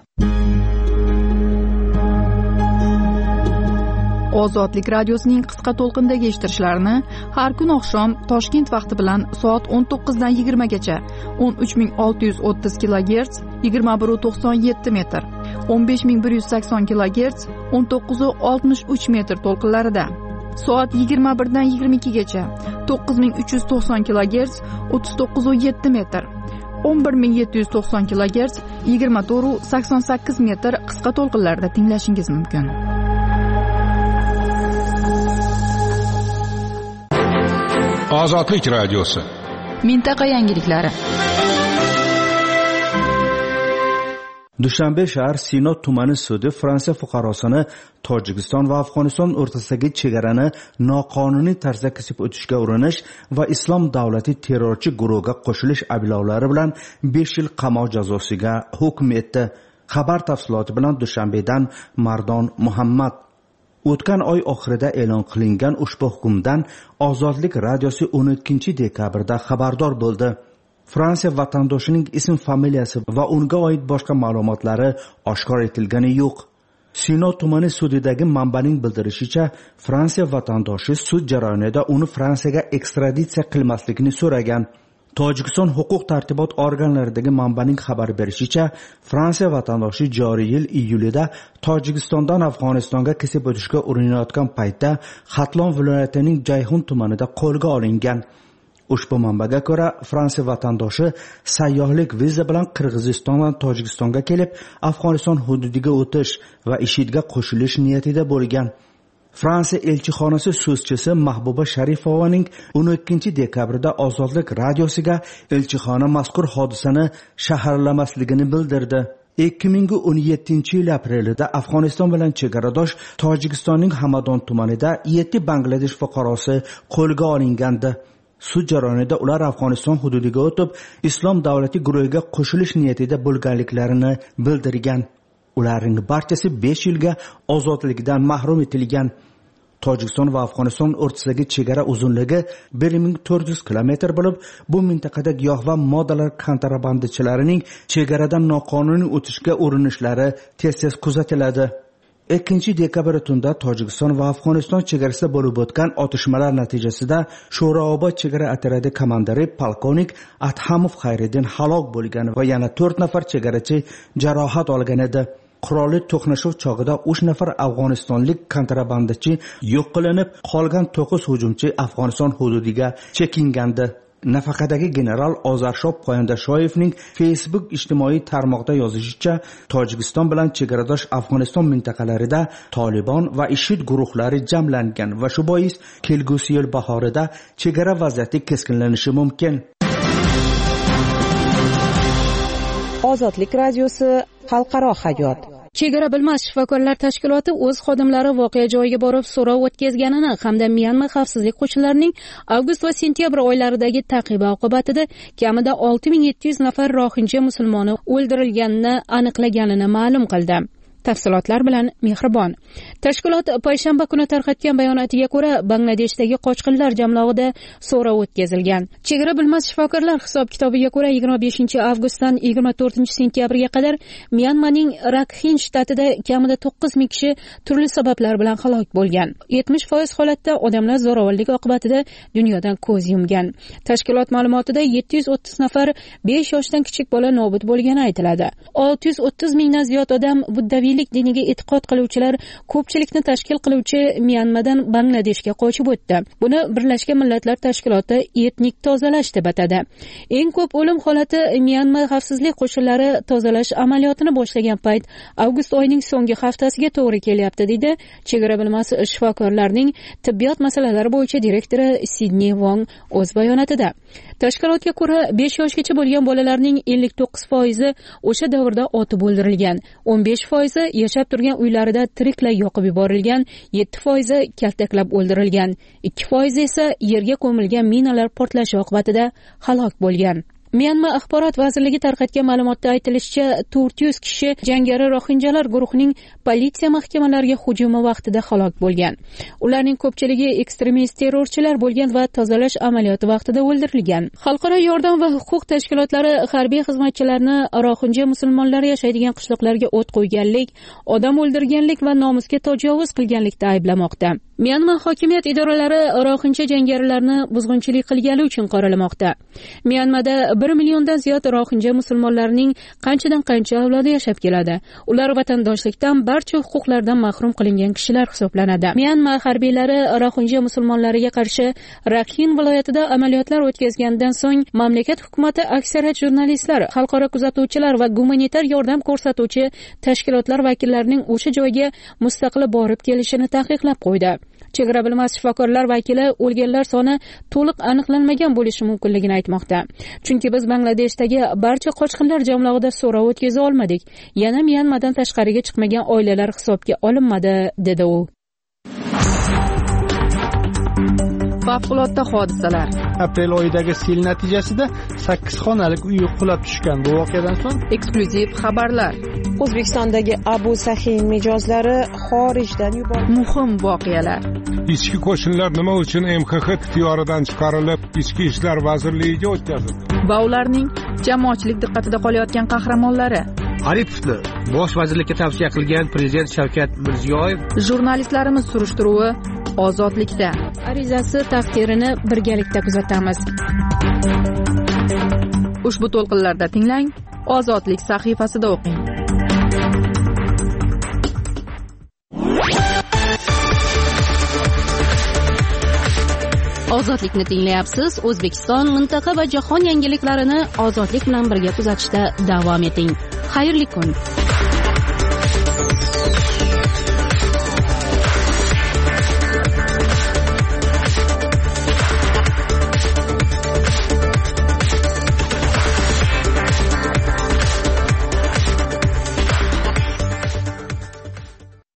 Ozodlik radiosining qisqa to'lqindagi eshittirishlarini har kun oqshom Toshkent vaqti bilan soat o'n to'qqiz dan yigirma gacha o'n uch ming olti yuz o'ttiz kilogerts yigirma bir nuqta to'qson yetti metr, o'n besh ming bir yuz sakson kilogerts o'n to'qqiz nuqta oltmish uch metr to'lqinlarida, soat yigirma bir dan yigirma ikki gacha to'qqiz ming uch yuz to'qson kilogerts o'ttiz to'qqiz nuqta yetti metr, o'n bir ming yetti yuz to'qson kilogerts yigirma to'rt nuqta sakson sakkiz metr qisqa to'lqinlarda tinglashingiz mumkin. Ozodlik radiosi. Mintaqa yangiliklari. dushanbe shahar Sino tumani sudi Fransiya fuqarosini Tojikiston va Afg'oniston o'rtasidagi chegarani noqonuniy tarzda kesib o'tishga urinish va Islom davlati terrorchi guruhiga qo'shilish ayblovlari bilan besh yil qamoq jazosiga hukm etdi. Xabar tafsiloti bilan Dushanbedan Mardon Muhammad. O'tgan oy oxirida e'lon qilingan ushbu hukmdan Ozodlik radiosi o'n ikkinchi dekabrda xabardor bo'ldi. Fransiya vatandoshining ism familiyasi va unga oid boshqa ma'lumotlari oshkor etilgani yo'q. Sino tumani sudidagi manbaning bildirishicha, Fransiya vatandoshi sud jarayonida uni Fransiyaga ekstraditsiya qilmaslikni so'ragan. Tojikiston huquq tartibot organlaridagi manbaning xabar berishicha, Fransiya vatandoshi joriy yil iyulida Tojikistondan Afg'onistonga kesib o'tishga urinayotgan paytda Xatlon viloyatining Jayhun tumanida qo'lga olingan. Ushbu manbaga ko'ra, Fransiya vatandoshi sayyohlik viza bilan Qirg'izistondan Tojikistonga kelib, Afg'oniston hududiga o'tish va IShIDga qo'shilish niyatida bo'lgan. Fransiya elchixonasi so'zchisi Mahbuba Sharifovaning o'n ikkinchi dekabrda Ozodlik radiosiga elchixona mazkur hodisani shaharlamasligini bildirdi. ikki ming o'n yettinchi yil aprelida Afg'oniston bilan chegaradosh Tojikistonning Hamadon tumanida yetti Bangladesh fuqarosi qo'lga olingandi. Sud jarayonida ular Afg'oniston hududiga o'tib, Islom davlati guruhiga qo'shilish niyatida bo'lganliklarini bildirgan. Ularning barchasi besh yilga ozodlikdan mahrum etilgan. Tojikiston va Afg'oniston o'rtasidagi chegara uzunligi bir ming to'rt yuz kilometr bo'lib, bu mintaqada giyohvand moddalar kontrabandachilarining chegaradan noqonuniy o'tishga urinishlari tez-tez kuzatiladi. ikkinchi dekabr tunda Tojikiston va Afg'oniston chegarasida bo'lib o'tgan otishmalar natijasida Sho'roobod chegara otryadi komandiri polkovnik Athamov Xayriddin halok bo'lgan va yana to'rt nafar chegarachi jarohat olgan edi. Qurolli to'qnashuv chog'ida uch nafar afg'onistonlik kontrabandachi yo'q qilinib, qolgan to'qqiz hujumchi Afg'oniston hududiga chekingandi. Nafaqadagi general Ozarshob Poyandashoyevning Facebook ijtimoiy tarmoqda yozishicha, Tojikiston bilan chegaradosh Afg'oniston mintaqalarida Taliban va IShID guruhlari jamlangan va shu bois kelgusi yil bahorida chegara vaziyati keskinlanishi mumkin. Ozodlik radiosi xalqaro hayot. Chegara bilmas shifokorlar tashkiloti o'z xodimlari voqea joyiga borib so'rov o'tkazganini hamda Myanma xavfsizlik kuchlarining avgust va sentyabr oylaridagi taqibi oqibatida kamida olti ming yetti yuz nafar rohinja musulmoni o'ldirilganini aniqlaganini ma'lum qildi. Tafsilotlar bilan Mehribon. Tashkilot payshanba kuni tarqatgan bayonotiga ko'ra, Bangladeshdagi qochqinlar jamlog'ida so'rov o'tkazilgan. Chegara bilmas shifokorlar hisob-kitobiga ko'ra, yigirma beshinchi avgustdan yigirma to'rtinchi sentyabrga qadar Myanmaning Rakhine shtatida kamida to'qqiz ming kishi turli sabablar bilan halok bo'lgan. yetmish foiz holatda odamlar zo'ravonlik oqibatida dunyodan ko'z yumgan. Tashkilot ma'lumotida yetti yuz o'ttiz nafar besh yoshdan kichik bola nobud bo'lgani aytiladi. olti yuz o'ttiz mingdan ziyod odam buddaviy diniga e'tiqod qiluvchilar ko'pchilikni tashkil qiluvchi Myanmadan Bangladeshga qochib o'tdi. Buni Birlashgan Millatlar Tashkiloti etnik tozalash deb atadi. Eng ko'p o'lim holati Myanma xavfsizlik qo'shinlari tozalash amaliyotini boshlagan payt avgust oyining so'nggi haftasiga to'g'ri kelyapti, deydi chegara bilmas shifokorlarning tibbiyot masalalari bo'yicha direktori Sidney Wong o'z bayonotida. Tashkilotga ko'ra, besh yoshgacha bo'lgan bolalarning ellik to'qqiz foizi o'sha davrda otib o'ldirilgan, o'n besh foizi yashab turgan uylarida tiriklay yoqib yuborilgan, yetti foizi kaltaklab o'ldirilgan, ikki foizi esa yerga ko'milgan minalar portlashi oqibatida halok bo'lgan. Myanma axborot vazirligi tarqatgan ma'lumotda aytilishicha, to'rt yuz kishi jangari rohinjalar guruhining politsiya mahkamalariga hujumi vaqtida halok bo'lgan. Ularning ko'pchiligi ekstremist terrorchilar bo'lgan va tozalash amaliyoti vaqtida o'ldirilgan. Xalqaro yordam va huquq tashkilotlari harbiy xizmatchilarni rohinja musulmonlar yashaydigan qishloqlarga o't qo'yganlik, odam o'ldirganlik va nomusga tajovuz qilganlikda ayblamoqda. Myanma hokimiyat idoralari rohinja jangarilarni buzg'unchilik qilgani uchun qoralamoqda. Myanmada bir milliondan ziyod rohinja musulmonlarining qanchadan qancha avlodi yashab keladi. Ular vatandoshlikdan, barcha huquqlardan mahrum qilingan kishilar hisoblanadi. Myanma harbiylari rohinja musulmonlariga qarshi Rakhine viloyatida amaliyotlar o'tkazgandan so'ng mamlakat hukumatı aksariyat jurnalistlar, xalqaro kuzatuvchilar va gumanitar yordam ko'rsatuvchi tashkilotlar vakillarining o'sha joyga mustaqil borib kelishini taqiqlab qo'ydi. Chegara bilmas shifokorlar vakili o'lganlar soni to'liq aniqlanmagan bo'lishi mumkinligini aytmoqda. Chunki chunki biz Bangladeshdagi barcha qochqinlar jamlog'ida so'rov o'tkaza olmadik. Yana Myanmadan tashqariga chiqmagan oilalar hisobga olinmadi, dedi u. Favqulodda hodisalar. Aprel oyidagi sel natijasida sakkiz xonalik uy qulab tushgan. Bu voqeadan so'ng eksklyuziv xabarlar. O'zbekistondagi Abu Sahiy mijozlari xorijdan yuborildi. Muhim voqealar. Ichki qo'shinlar nima uchun M X X ixtiyoridan chiqarilib, Ichki ishlar vazirligiga o'tkazildi? Va ularning jamoatchilik diqqatida qolayotgan qahramonlari. Aripovni bosh vazirlikka tavsiya qilgan prezident Shavkat Mirziyoyev. Jurnalistlarimiz surishtiruvi ozodlikda. Arizasi taqdirini birgalikda kuzatamiz. Ushbu to'lqinlarda tinglang, Ozodlik sahifasida o'qing. Ozodlikni tinglayapsiz. O'zbekiston, mintaqa va jahon yangiliklarini ozodlik bilan birga kuzatishda davom eting. Xayrli kun.